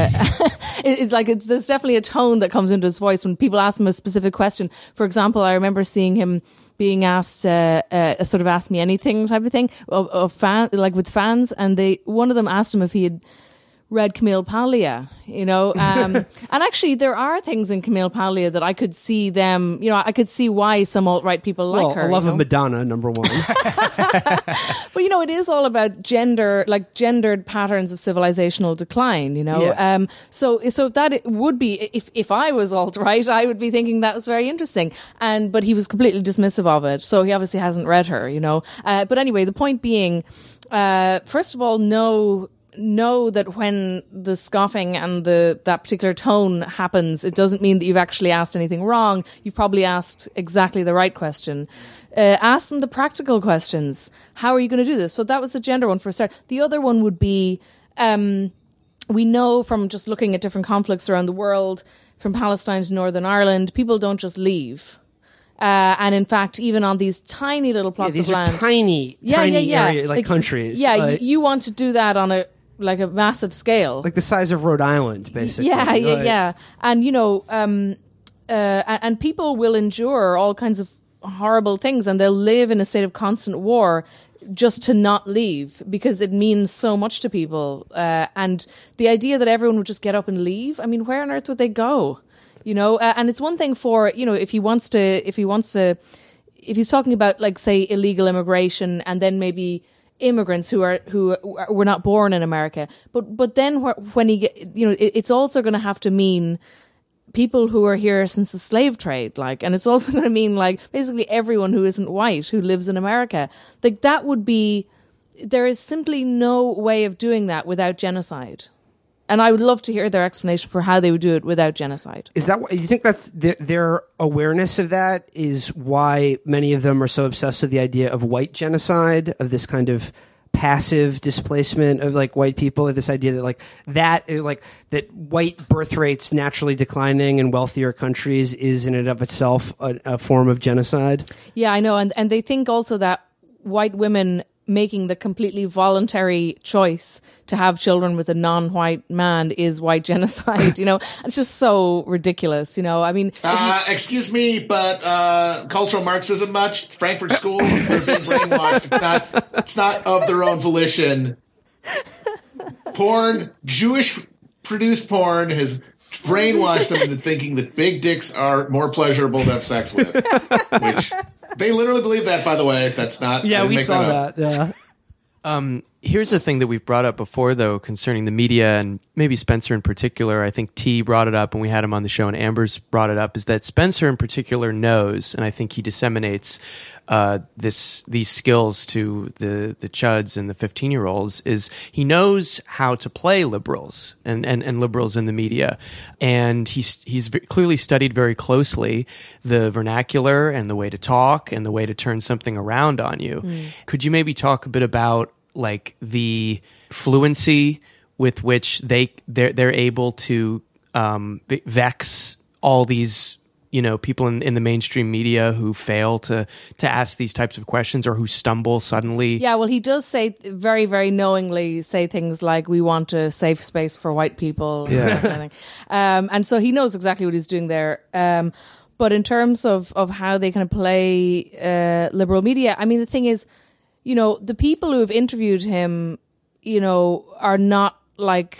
there's definitely a tone that comes into his voice when people ask him a specific question. For example, I remember seeing him being asked a sort of ask me anything type of thing with fans, and one of them asked him if he had read Camille Paglia, and actually there are things in Camille Paglia that I could see them, I could see why some alt-right people like her. A love of Madonna, number one. But it is all about gendered patterns of civilizational decline, Yeah. So that it would be, if I was alt-right, I would be thinking that was very interesting. But he was completely dismissive of it. So he obviously hasn't read her, But anyway, the point being, first of all, know that when the scoffing and that particular tone happens, it doesn't mean that you've actually asked anything wrong. You've probably asked exactly the right question. Ask them the practical questions. How are you going to do this? So that was the gender one for a start. The other one would be, we know from just looking at different conflicts around the world, from Palestine to Northern Ireland, people don't just leave. And in fact, even on these tiny little plots of land. These are tiny area, countries. Yeah, you want to do that on a massive scale. Like the size of Rhode Island, basically. Yeah. And, and people will endure all kinds of horrible things, and they'll live in a state of constant war just to not leave, because it means so much to people. And the idea that everyone would just get up and leave, I mean, where on earth would they go? And it's one thing for, if he's talking about, say, illegal immigration, and then maybe immigrants who were not born in America, but then when it's also going to have to mean people who are here since the slave trade, and it's also going to mean basically everyone who isn't white who lives in America. That would be, there is simply no way of doing that without genocide. And I would love to hear their explanation for how they would do it without genocide. Is that you think that's their awareness of that is why many of them are so obsessed with the idea of white genocide, of this kind of passive displacement of like white people, this idea that that white birth rates naturally declining in wealthier countries is in and of itself a form of genocide. Yeah, I know. And they think also that white women making the completely voluntary choice to have children with a non-white man is white genocide. It's just so ridiculous. I mean, excuse me, but cultural Marxism much? Frankfurt School, they're being brainwashed. It's not of their own volition. Porn, Jewish produced porn has brainwashed them into thinking that big dicks are more pleasurable to have sex with, which they literally believe that, by the way. That's not. Yeah, we saw that. Yeah. Here's a thing that we've brought up before, though, concerning the media, and maybe Spencer in particular. I think T brought it up, and we had him on the show, and Amber's brought it up, is that Spencer in particular knows, and I think he disseminates these skills to the chuds and the 15-year-olds, is he knows how to play liberals and liberals in the media. And he's clearly studied very closely the vernacular and the way to talk and the way to turn something around on you. Could you maybe talk a bit about like the fluency with which they're able to vex all these people in the mainstream media who fail to ask these types of questions or who stumble suddenly? Yeah, well, he does say very, very knowingly say things like, we want a safe space for white people. Yeah. And that kind of thing. And so he knows exactly what he's doing there. But in terms of how they kind of play liberal media, I mean, the thing is, the people who have interviewed him, are not like...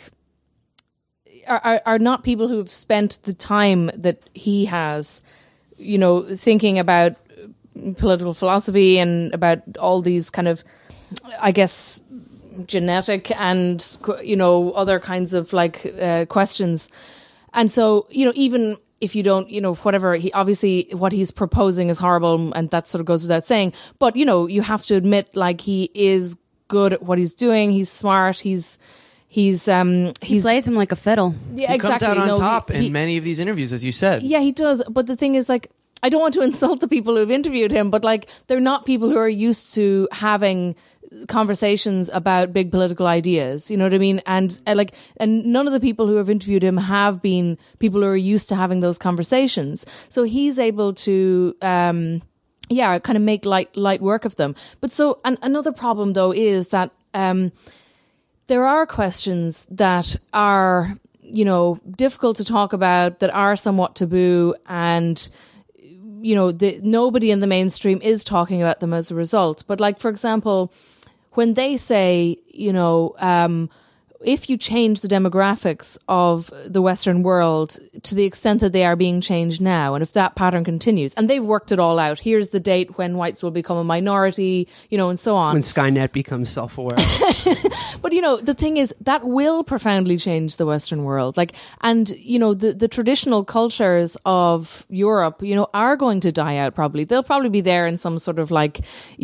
Are not people who've spent the time that he has, thinking about political philosophy and about all these kind of, I guess, genetic and, other kinds of like questions. And so, even if you don't, whatever, he obviously what he's proposing is horrible, and that sort of goes without saying. But, you have to admit, like, he is good at what he's doing. He's smart. He plays him like a fiddle. Yeah, he exactly. comes out on top in many of these interviews, as you said. Yeah, he does. But the thing is, like, I don't want to insult the people who've interviewed him, but like, they're not people who are used to having conversations about big political ideas. You know what I mean? And none of the people who have interviewed him have been people who are used to having those conversations. So he's able to, kind of make light work of them. But so another problem though is that, there are questions that are, difficult to talk about, that are somewhat taboo, and, nobody in the mainstream is talking about them as a result. But like, for example, when they say, if you change the demographics of the Western world to the extent that they are being changed now, and if that pattern continues, and they've worked it all out, here's the date when whites will become a minority, and so on. When Skynet becomes self-aware. But, the thing is, that will profoundly change the Western world. Like, and, the traditional cultures of Europe, are going to die out probably. They'll probably be there in some sort of like,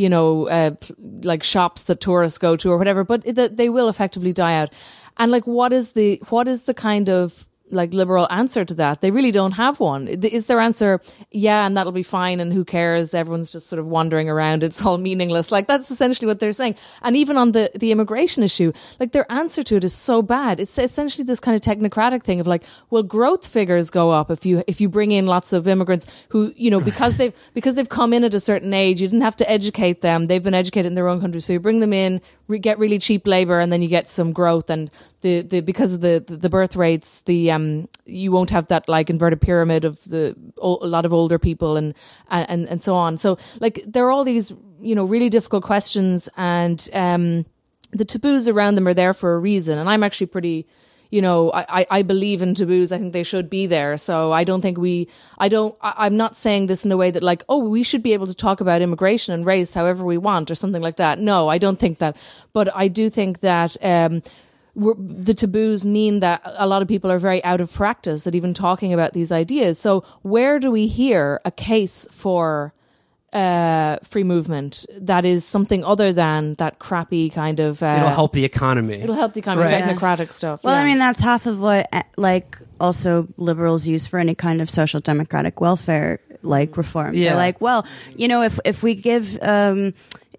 like shops that tourists go to or whatever, but they will effectively die out. And like, what is the kind of like liberal answer to that? They really don't have one. Is their answer, yeah, and that'll be fine, and who cares? Everyone's just sort of wandering around. It's all meaningless. Like, that's essentially what they're saying. And even on the immigration issue, like, their answer to it is so bad. It's essentially this kind of technocratic thing of like, well, growth figures go up if you bring in lots of immigrants who, because they've come in at a certain age, you didn't have to educate them. They've been educated in their own country. So you bring them in, get really cheap labor, and then you get some growth. And because of the birth rates, you won't have that like inverted pyramid of a lot of older people and so on. So like, there are all these really difficult questions, and the taboos around them are there for a reason. And I'm actually pretty, I believe in taboos. I think they should be there. So I don't think I'm not saying this in a way that like, oh, we should be able to talk about immigration and race however we want or something like that. No, I don't think that. But I do think that the taboos mean that a lot of people are very out of practice at even talking about these ideas. So where do we hear a case for free movement that is something other than that crappy kind of it'll help the economy, technocratic stuff? Well, I mean, that's half of what like also liberals use for any kind of social democratic welfare like reform. They're like, well, if we give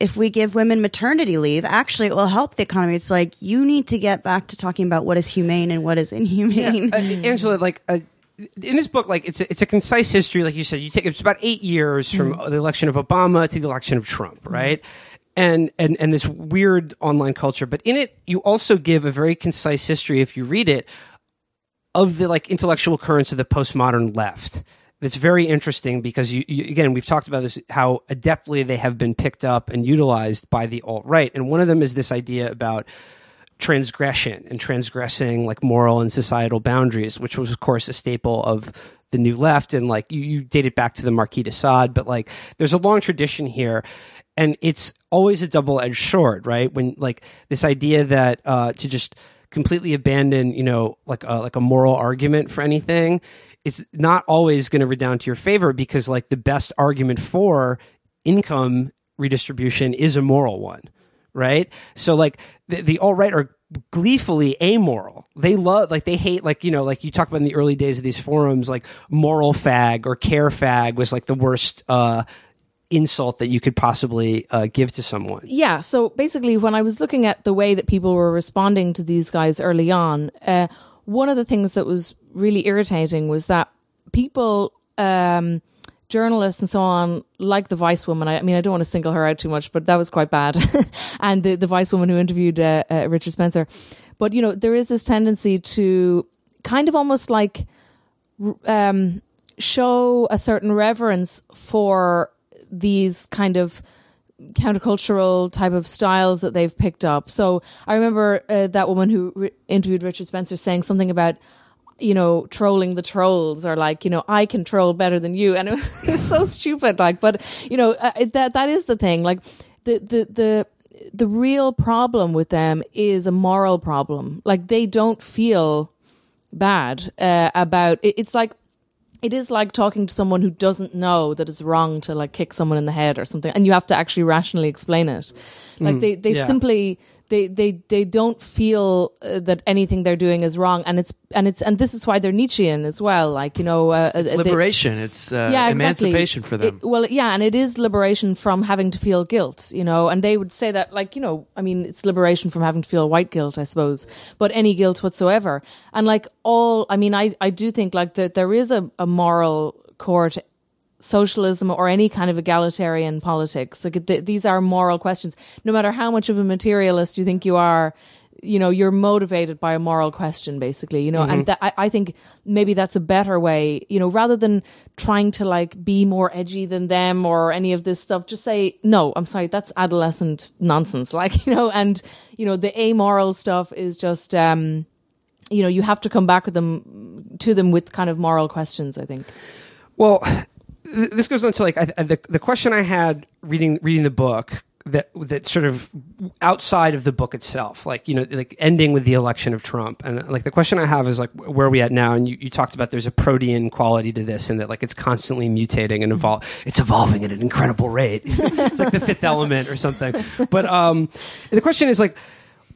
if we give women maternity leave, actually it will help the economy. It's like, you need to get back to talking about what is humane and what is inhumane. Angela, in this book, like it's a concise history, like you said. It's about 8 years from the election of Obama to the election of Trump, right? And this weird online culture. But in it, you also give a very concise history, if you read it, of the like intellectual currents of the postmodern left. It's very interesting because you again, we've talked about this, how adeptly they have been picked up and utilized by the alt-right. And one of them is this idea about transgression and transgressing like moral and societal boundaries, which was of course a staple of the New Left. And like you date it back to the Marquis de Sade, but like there's a long tradition here. And it's always a double-edged sword, right? When like this idea that to just completely abandon, like a moral argument for anything, it's not always going to redound to your favor, because like the best argument for income redistribution is a moral one, right? So like the alt-right are gleefully amoral. They love, like they hate, like, like you talk about in the early days of these forums, like moral fag or care fag was like the worst insult that you could possibly give to someone. Yeah, so basically when I was looking at the way that people were responding to these guys early on, one of the things that was really irritating was that people, journalists and so on, like the Vice woman, I mean, I don't want to single her out too much, but that was quite bad, and the Vice woman who interviewed Richard Spencer. But, there is this tendency to kind of almost like show a certain reverence for these kind of countercultural type of styles that they've picked up. So I remember that woman who interviewed Richard Spencer saying something about, trolling the trolls, or like, I can troll better than you. And it was so stupid. Like, but, that is the thing. Like the real problem with them is a moral problem. Like they don't feel bad about it. It's like, it is like talking to someone who doesn't know that it's wrong to like kick someone in the head or something, and you have to actually rationally explain it. Like they simply they don't feel that anything they're doing is wrong, and this is why they're Nietzschean as well. Like it's liberation, it's emancipation for them. And it is liberation from having to feel guilt. And they would say that like I mean, it's liberation from having to feel white guilt, I suppose, but any guilt whatsoever. And like I do think like that there is a moral core to socialism or any kind of egalitarian politics. Like these are moral questions. No matter how much of a materialist you think you are, you're motivated by a moral question, basically. And I think maybe that's a better way. Rather than trying to like be more edgy than them or any of this stuff, just say no. I'm sorry, that's adolescent nonsense. Like and the amoral stuff is just you have to come back to them with kind of moral questions, I think. Well, this goes on to like the question I had reading the book that sort of outside of the book itself, like like ending with the election of Trump, and like the question I have is like, where are we at now? And you talked about there's a protean quality to this, and that like it's constantly mutating and it's evolving at an incredible rate. It's like the Fifth Element or something. But the question is like,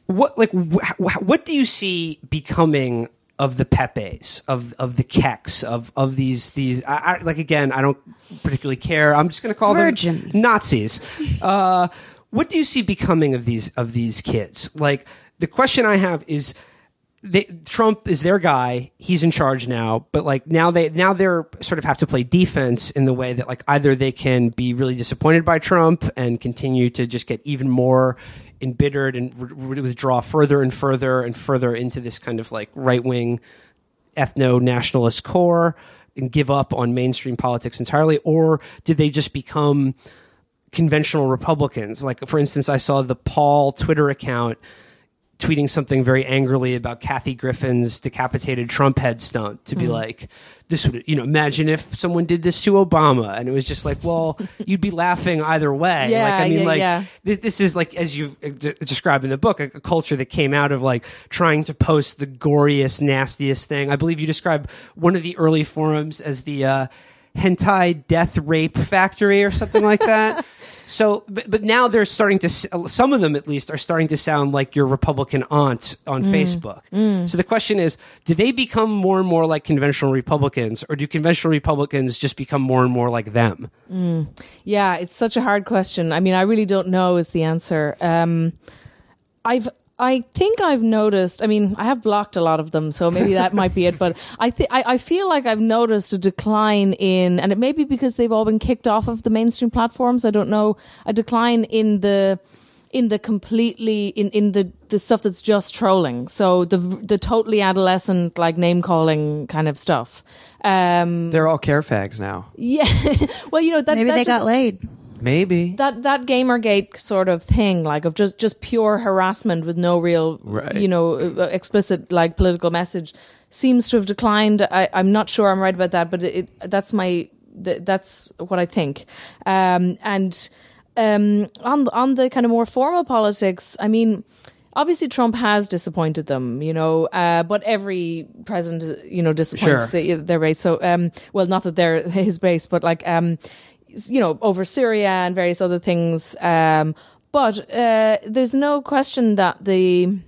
what do you see becoming of the Pepes, of the Keks, of these I like, again, I don't particularly care. I'm just going to call virgins. them Nazis. What do you see becoming of these kids? Like the question I have is, Trump is their guy. He's in charge now, but like now they're sort of have to play defense in the way that like either they can be really disappointed by Trump and continue to just get even more embittered and withdraw further and further and further into this kind of like right-wing ethno-nationalist core and give up on mainstream politics entirely, or did they just become conventional Republicans? Like, for instance, I saw the Paul Twitter account tweeting something very angrily about Kathy Griffin's decapitated Trump head stunt to be like, this would, imagine if someone did this to Obama. And it was just like, well, you'd be laughing either way. This is like, as you've described in the book, a culture that came out of like trying to post the goriest, nastiest thing. I believe you describe one of the early forums as the hentai death rape factory or something like that. So, but now they're starting to, some of them at least are starting to sound like your Republican aunt on Facebook. So the question is, do they become more and more like conventional Republicans, or do conventional Republicans just become more and more like them? Yeah, it's such a hard question. I mean, I really don't know is the answer. I think I've noticed, I mean, I have blocked a lot of them, so maybe that might be it, but I feel like I've noticed a decline in, and it may be because they've all been kicked off of the mainstream platforms, I don't know, a decline in the completely, in the stuff that's just trolling. So the totally adolescent, like, name-calling kind of stuff. They're all care fags now. Yeah. Well, you know, Maybe they got laid. Maybe. That Gamergate sort of thing, like of just pure harassment with no real, you know, explicit like political message, seems to have declined. I'm not sure I'm right about that, but that's what I think. On the kind of more formal politics, I mean, obviously Trump has disappointed them, you know, but every president, you know, disappoints their base. So, well, not that they're his base, but like, you know, over Syria and various other things. But there's no question that the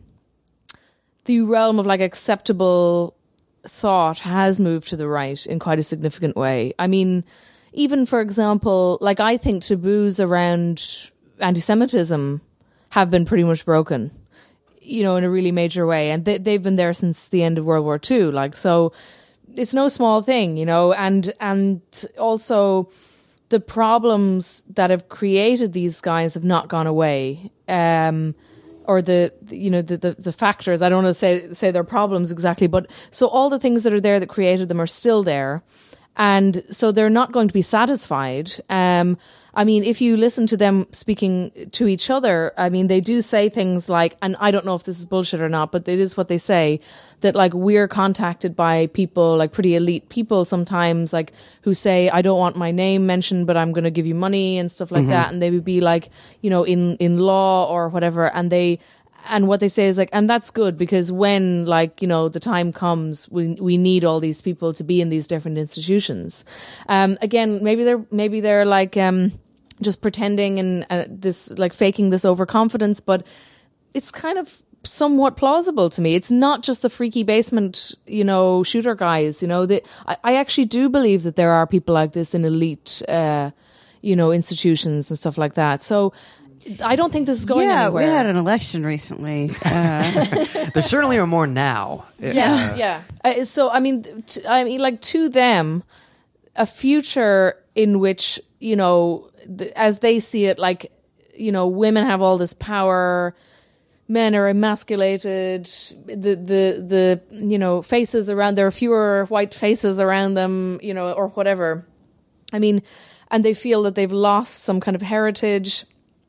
realm of like acceptable thought has moved to the right in quite a significant way. I mean, even for example, like I think taboos around anti-Semitism have been pretty much broken, you know, in a really major way. And they've been there since the end of World War II. Like, so it's no small thing, you know, and also the problems that have created these guys have not gone away. Or the factors, I don't want to say they're problems exactly, but so all the things that are there that created them are still there. And so they're not going to be satisfied. I mean, if you listen to them speaking to each other, I mean, they do say things like, and I don't know if this is bullshit or not, but it is what they say, that like we're contacted by people, like pretty elite people sometimes, like who say, I don't want my name mentioned, but I'm going to give you money and stuff like that. And they would be like, you know, in law or whatever. And what they say is like, and that's good because when like, you know, the time comes, we need all these people to be in these different institutions. Again, maybe they're like, just pretending and this, like faking this overconfidence, but it's kind of somewhat plausible to me. It's not just the freaky basement, you know, shooter guys, you know, I actually do believe that there are people like this in elite, you know, institutions and stuff like that. So, I don't think this is going anywhere. Yeah, we had an election recently. There certainly are more now. Yeah. So, I mean, like to them, a future in which, you know, as they see it, like, you know, women have all this power, men are emasculated, the you know, faces around, there are fewer white faces around them, you know, or whatever. I mean, and they feel that they've lost some kind of heritage.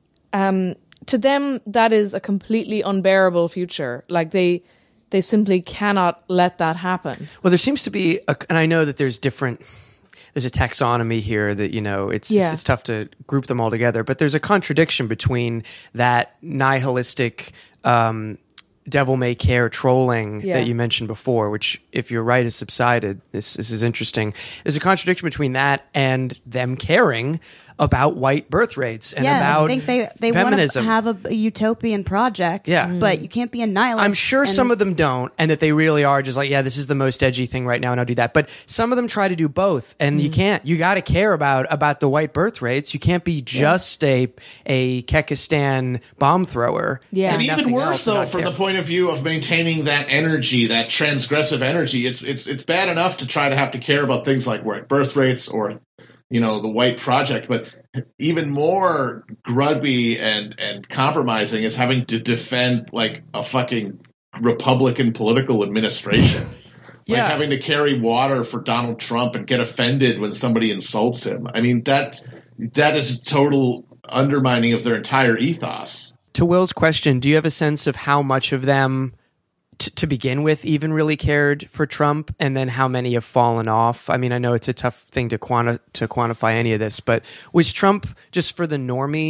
To them, that is a completely unbearable future. Like they simply cannot let that happen. Well, there seems to be, and I know that there's a taxonomy here that, you know, it's tough to group them all together, but there's a contradiction between that nihilistic, devil may care trolling that you mentioned before, which if you're right has subsided. This is interesting. There's a contradiction between that and them caring about white birth rates and about I think they want to have a utopian project, but you can't be a nihilist. I'm sure some of them don't, and that they really are just like, yeah, this is the most edgy thing right now, and I'll do that. But some of them try to do both, and you can't. You got to care about the white birth rates. You can't be just a Kekistan bomb thrower. Yeah, and even worse though, from the point of view of maintaining that energy, that transgressive energy, it's bad enough to try to have to care about things like birth rates or, you know, the white project, but even more grubby and compromising is having to defend like a fucking Republican political administration. Like having to carry water for Donald Trump and get offended when somebody insults him. I mean, that is a total undermining of their entire ethos. To Will's question, do you have a sense of how much of them to begin with even really cared for Trump, and then how many have fallen off? I mean, I know it's a tough thing to quantify any of this, but was Trump, just for the normie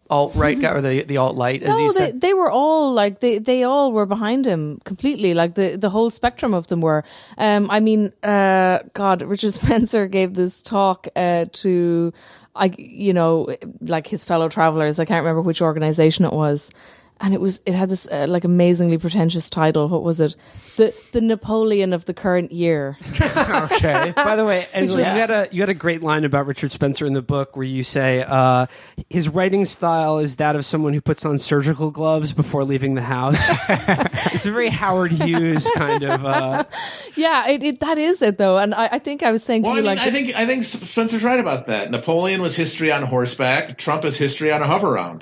alt-right guy or the alt-light, as you No, said? they were all like they all were behind him completely. Like the whole spectrum of them were. I mean, God, Richard Spencer gave this talk to, like his fellow travelers. I can't remember which organization it was. And it had this like amazingly pretentious title. What was it? The Napoleon of the current year. Okay. By the way, Angela, you had a great line about Richard Spencer in the book where you say his writing style is that of someone who puts on surgical gloves before leaving the house. It's a very Howard Hughes kind of. Yeah, that is it though. And I think I was saying to you, I think Spencer's right about that. Napoleon was history on horseback. Trump is history on a hover-round.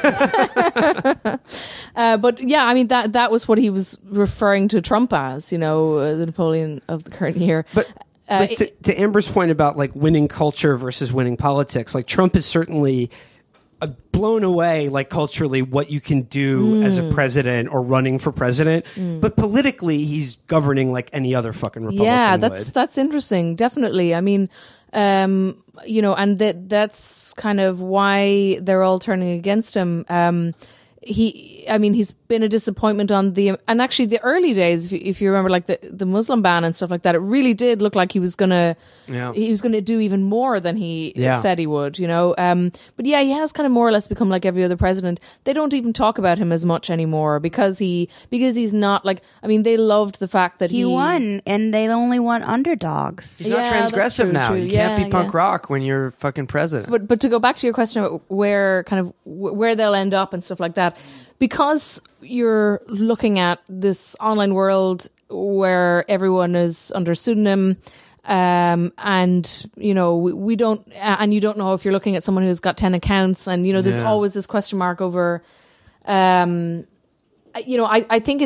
But yeah, I mean that was what he was referring to Trump as, the Napoleon of the current year. But to Amber's point about like winning culture versus winning politics, like Trump is certainly blown away, like culturally, what you can do as a president or running for president. But politically, he's governing like any other fucking Republican. Yeah, that's interesting. Definitely. I mean, and that's kind of why they're all turning against him. He's been a disappointment and actually the early days, if you remember, like the Muslim ban and stuff like that, it really did look like he was gonna do even more than he said he would, But yeah, he has kind of more or less become like every other president. They don't even talk about him as much anymore because he's not like, I mean, they loved the fact that he won and they only want underdogs. He's not transgressive now. True. You can't be punk rock when you're fucking president. But to go back to your question about where they'll end up and stuff like that, because you're looking at this online world where everyone is under pseudonym, and we don't, and you don't know if you're looking at someone who's got 10 accounts, and there's always this question mark over. I think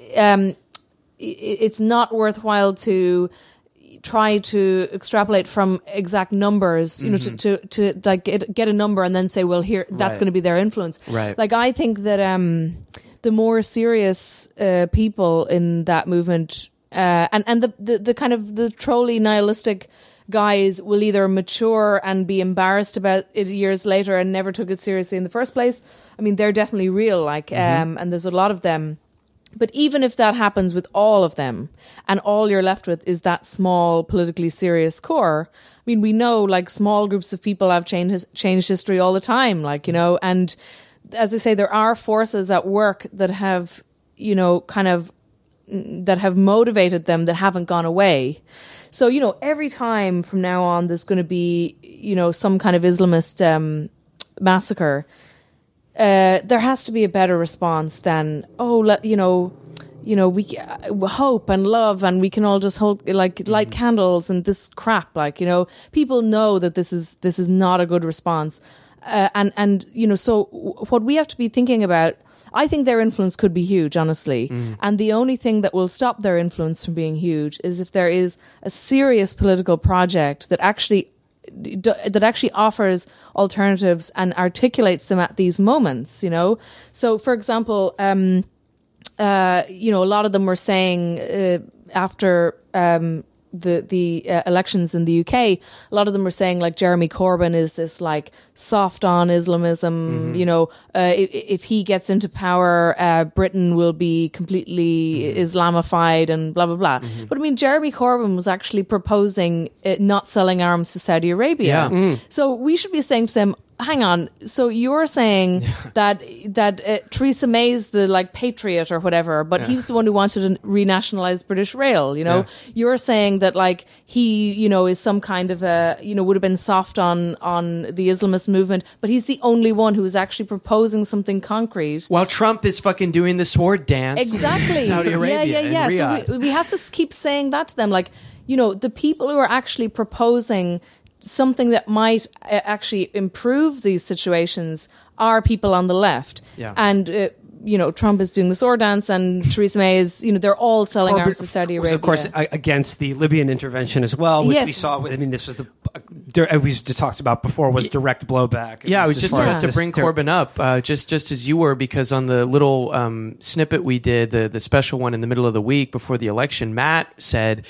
it's not worthwhile to try to extrapolate from exact numbers, to like get a number and then say, well, here, that's going to be their influence. Right. Like, I think that the more serious people in that movement, and the kind of the trolly nihilistic guys will either mature and be embarrassed about it years later and never took it seriously in the first place. I mean, they're definitely real, and there's a lot of them. But even if that happens with all of them, and all you're left with is that small, politically serious core, I mean, we know, like, small groups of people have changed history all the time, and as I say, there are forces at work that have, that have motivated them that haven't gone away. So, every time from now on, there's going to be, some kind of Islamist massacre. There has to be a better response than, we hope and love and we can all just light candles and this crap. People know that this is not a good response. So what we have to be thinking about, I think their influence could be huge, honestly. And the only thing that will stop their influence from being huge is if there is a serious political project that actually offers alternatives and articulates them at these moments, So, for example, a lot of them were saying after the elections in the UK, a lot of them were saying like Jeremy Corbyn is this like soft on Islamism, if he gets into power, Britain will be completely Islamified and blah, blah, blah. But I mean, Jeremy Corbyn was actually proposing not selling arms to Saudi Arabia. So we should be saying to them, hang on, so you're saying that Theresa May's the like patriot or whatever, but he's the one who wanted to renationalize British Rail, You're saying that like he, is some kind of a, would have been soft on the Islamist movement, but he's the only one who is actually proposing something concrete. While Trump is fucking doing the sword dance. Exactly. In Saudi Arabia. Yeah. So we have to keep saying that to them. Like, the people who are actually proposing something that might actually improve these situations are people on the left. Yeah. And, Trump is doing the sword dance and Theresa May is, they're all selling arms to Saudi Arabia. Of course, against the Libyan intervention as well, which we saw. I mean, this was we just talked about before was direct blowback. Yeah, I was just to bring Corbyn up, just as you were, because on the little snippet we did, the special one in the middle of the week before the election, Matt said,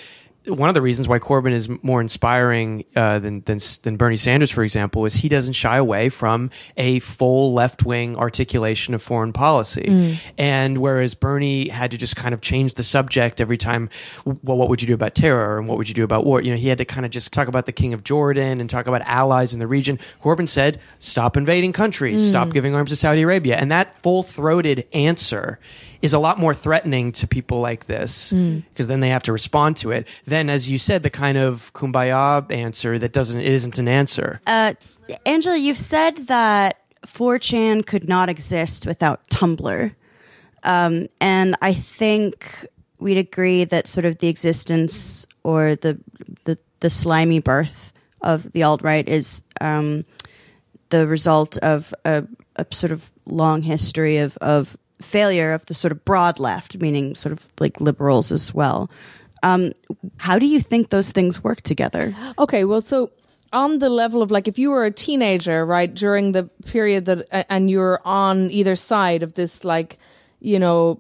one of the reasons why Corbyn is more inspiring than Bernie Sanders, for example, is he doesn't shy away from a full left-wing articulation of foreign policy. And whereas Bernie had to just kind of change the subject every time, well, what would you do about terror and what would you do about war? He had to kind of just talk about the King of Jordan and talk about allies in the region. Corbyn said, stop invading countries, stop giving arms to Saudi Arabia. And that full-throated answer is a lot more threatening to people like this, because then they have to respond to it. Then, as you said, the kind of kumbaya answer that isn't an answer. Angela, you've said that 4chan could not exist without Tumblr. And I think we'd agree that sort of the existence or the slimy birth of the alt-right is the result of a sort of long history of failure of the sort of broad left, meaning sort of like liberals as well. How do you think those things work together? Okay, well, so on the level of like, if you were a teenager, right, during the period that, and you're on either side of this, like, the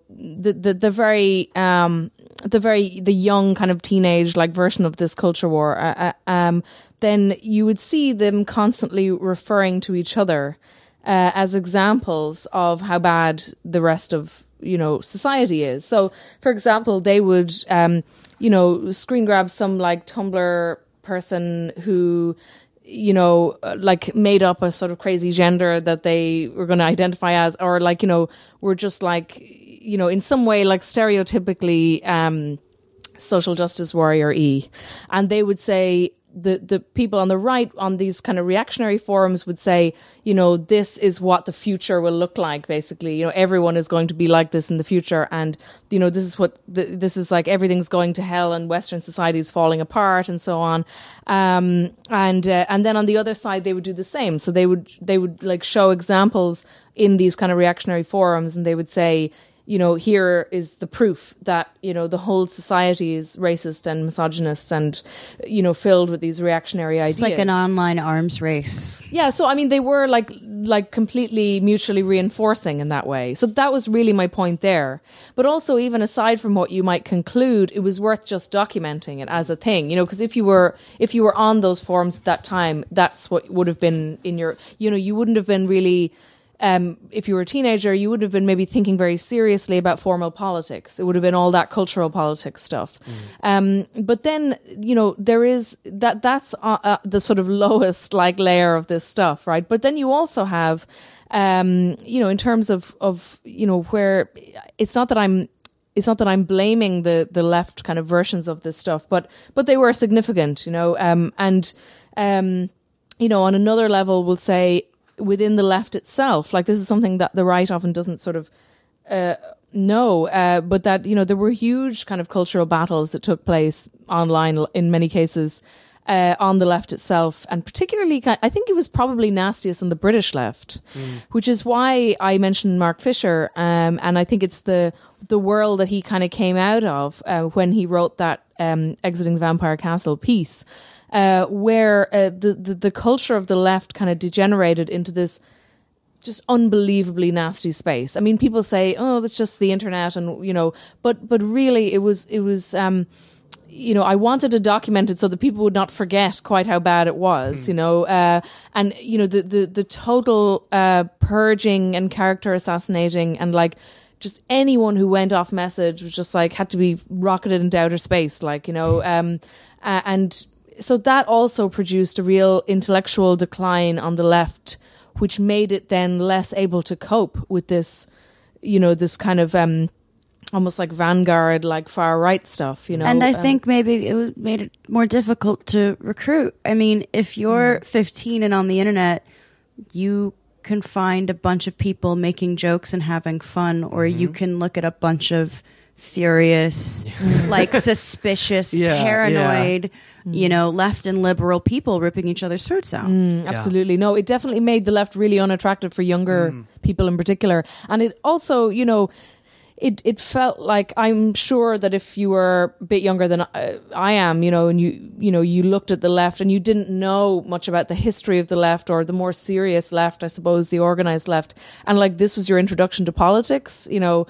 young kind of teenage like version of this culture war, then you would see them constantly referring to each other as examples of how bad the rest of society is. So, for example, they would screen grab some like Tumblr person who like made up a sort of crazy gender that they were going to identify as, or like were just like in some way like stereotypically social justice warrior and they would say, the people on the right on these kind of reactionary forums would say, this is what the future will look like. Basically, everyone is going to be like this in the future, and this is what this is like. Everything's going to hell, and Western society is falling apart, and so on. And then on the other side, they would do the same. So they would like show examples in these kind of reactionary forums, and they would say, here is the proof that, the whole society is racist and misogynist and, filled with these reactionary ideas. It's like an online arms race. Yeah. So, I mean, they were like completely mutually reinforcing in that way. So that was really my point there. But also, even aside from what you might conclude, it was worth just documenting it as a thing, because if you were on those forums at that time, that's what would have been in your, you wouldn't have been really... if you were a teenager, you would have been maybe thinking very seriously about formal politics. It would have been all that cultural politics stuff. But then, there is that's the sort of lowest like layer of this stuff, right? But then you also have, in terms of where it's not that I'm blaming the left kind of versions of this stuff, but they were significant, and on another level, we'll say, within the left itself, like this is something that the right often doesn't sort of know, but that there were huge kind of cultural battles that took place online in many cases on the left itself, and particularly I think it was probably nastiest on the British left, which is why I mentioned Mark Fisher, and I think it's the world that he kind of came out of when he wrote that Exiting the Vampire Castle piece. Where the culture of the left kind of degenerated into this just unbelievably nasty space. I mean, people say, "Oh, that's just the internet," and but really, it was. I wanted to document it so that people would not forget quite how bad it was. And the total purging and character assassinating and like. Just anyone who went off message was just like had to be rocketed into outer space, and so that also produced a real intellectual decline on the left, which made it then less able to cope with this, this kind of almost like vanguard, like far right stuff, And I think maybe it made it more difficult to recruit. I mean, if you're 15 and on the internet, you can find a bunch of people making jokes and having fun, or you can look at a bunch of furious, like suspicious, paranoid, left and liberal people ripping each other's throats out. Absolutely. No, it definitely made the left really unattractive for younger people in particular. And it also, it felt like, I'm sure that if you were a bit younger than I am, and you looked at the left and you didn't know much about the history of the left or the more serious left, I suppose, the organized left, and like this was your introduction to politics,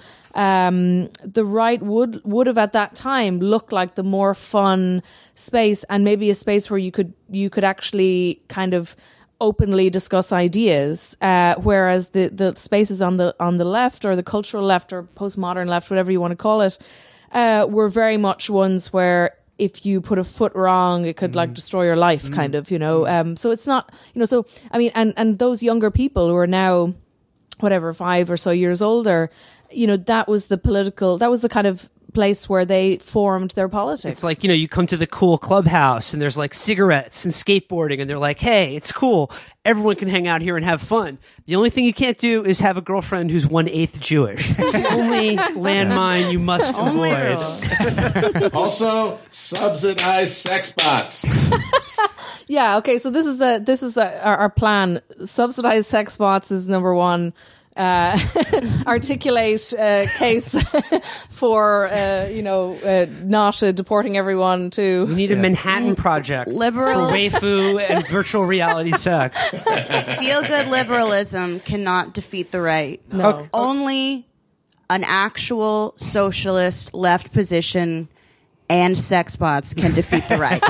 the right would have at that time looked like the more fun space, and maybe a space where you could actually kind of openly discuss ideas, whereas the spaces on the left, or the cultural left, or postmodern left, whatever you want to call it, were very much ones where if you put a foot wrong, it could like destroy your life, kind of, so it's not, so I mean, and those younger people who are now whatever 5 or so years older, that was the kind of place where they formed their politics. It's like, you come to the cool clubhouse and there's like cigarettes and skateboarding, and they're like, hey, it's cool. Everyone can hang out here and have fun. The only thing you can't do is have a girlfriend who's 1/8 Jewish. It's the only landmine you must avoid. Also, subsidized sex bots. Yeah, okay, so this is our plan. Subsidized sex bots is number one. Articulate case for not deporting everyone to. We need a Manhattan Project Liberal for waifu and virtual reality sex. Feel good liberalism cannot defeat the right. No. Only an actual socialist left position and sex bots can defeat the right.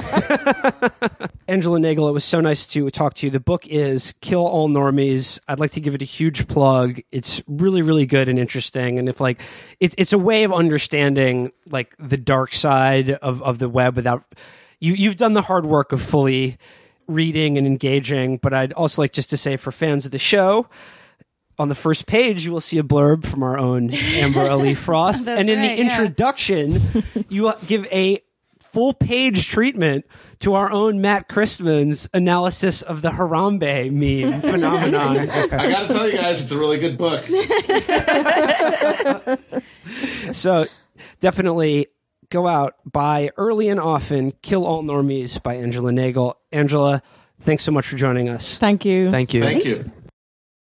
Angela Nagel, it was so nice to talk to you. The book is Kill All Normies. I'd like to give it a huge plug. It's really, really good and interesting. And if it's a way of understanding like the dark side of the web without you've done the hard work of fully reading and engaging. But I'd also like just to say, for fans of the show, on the first page, you will see a blurb from our own Amber Ali Frost. And in the introduction, you give a full-page treatment to our own Matt Christman's analysis of the Harambe meme phenomenon. I got to tell you guys, it's a really good book. So definitely go out, buy early and often Kill All Normies by Angela Nagel. Angela, thanks so much for joining us. Thank you. Thank you. Thank you.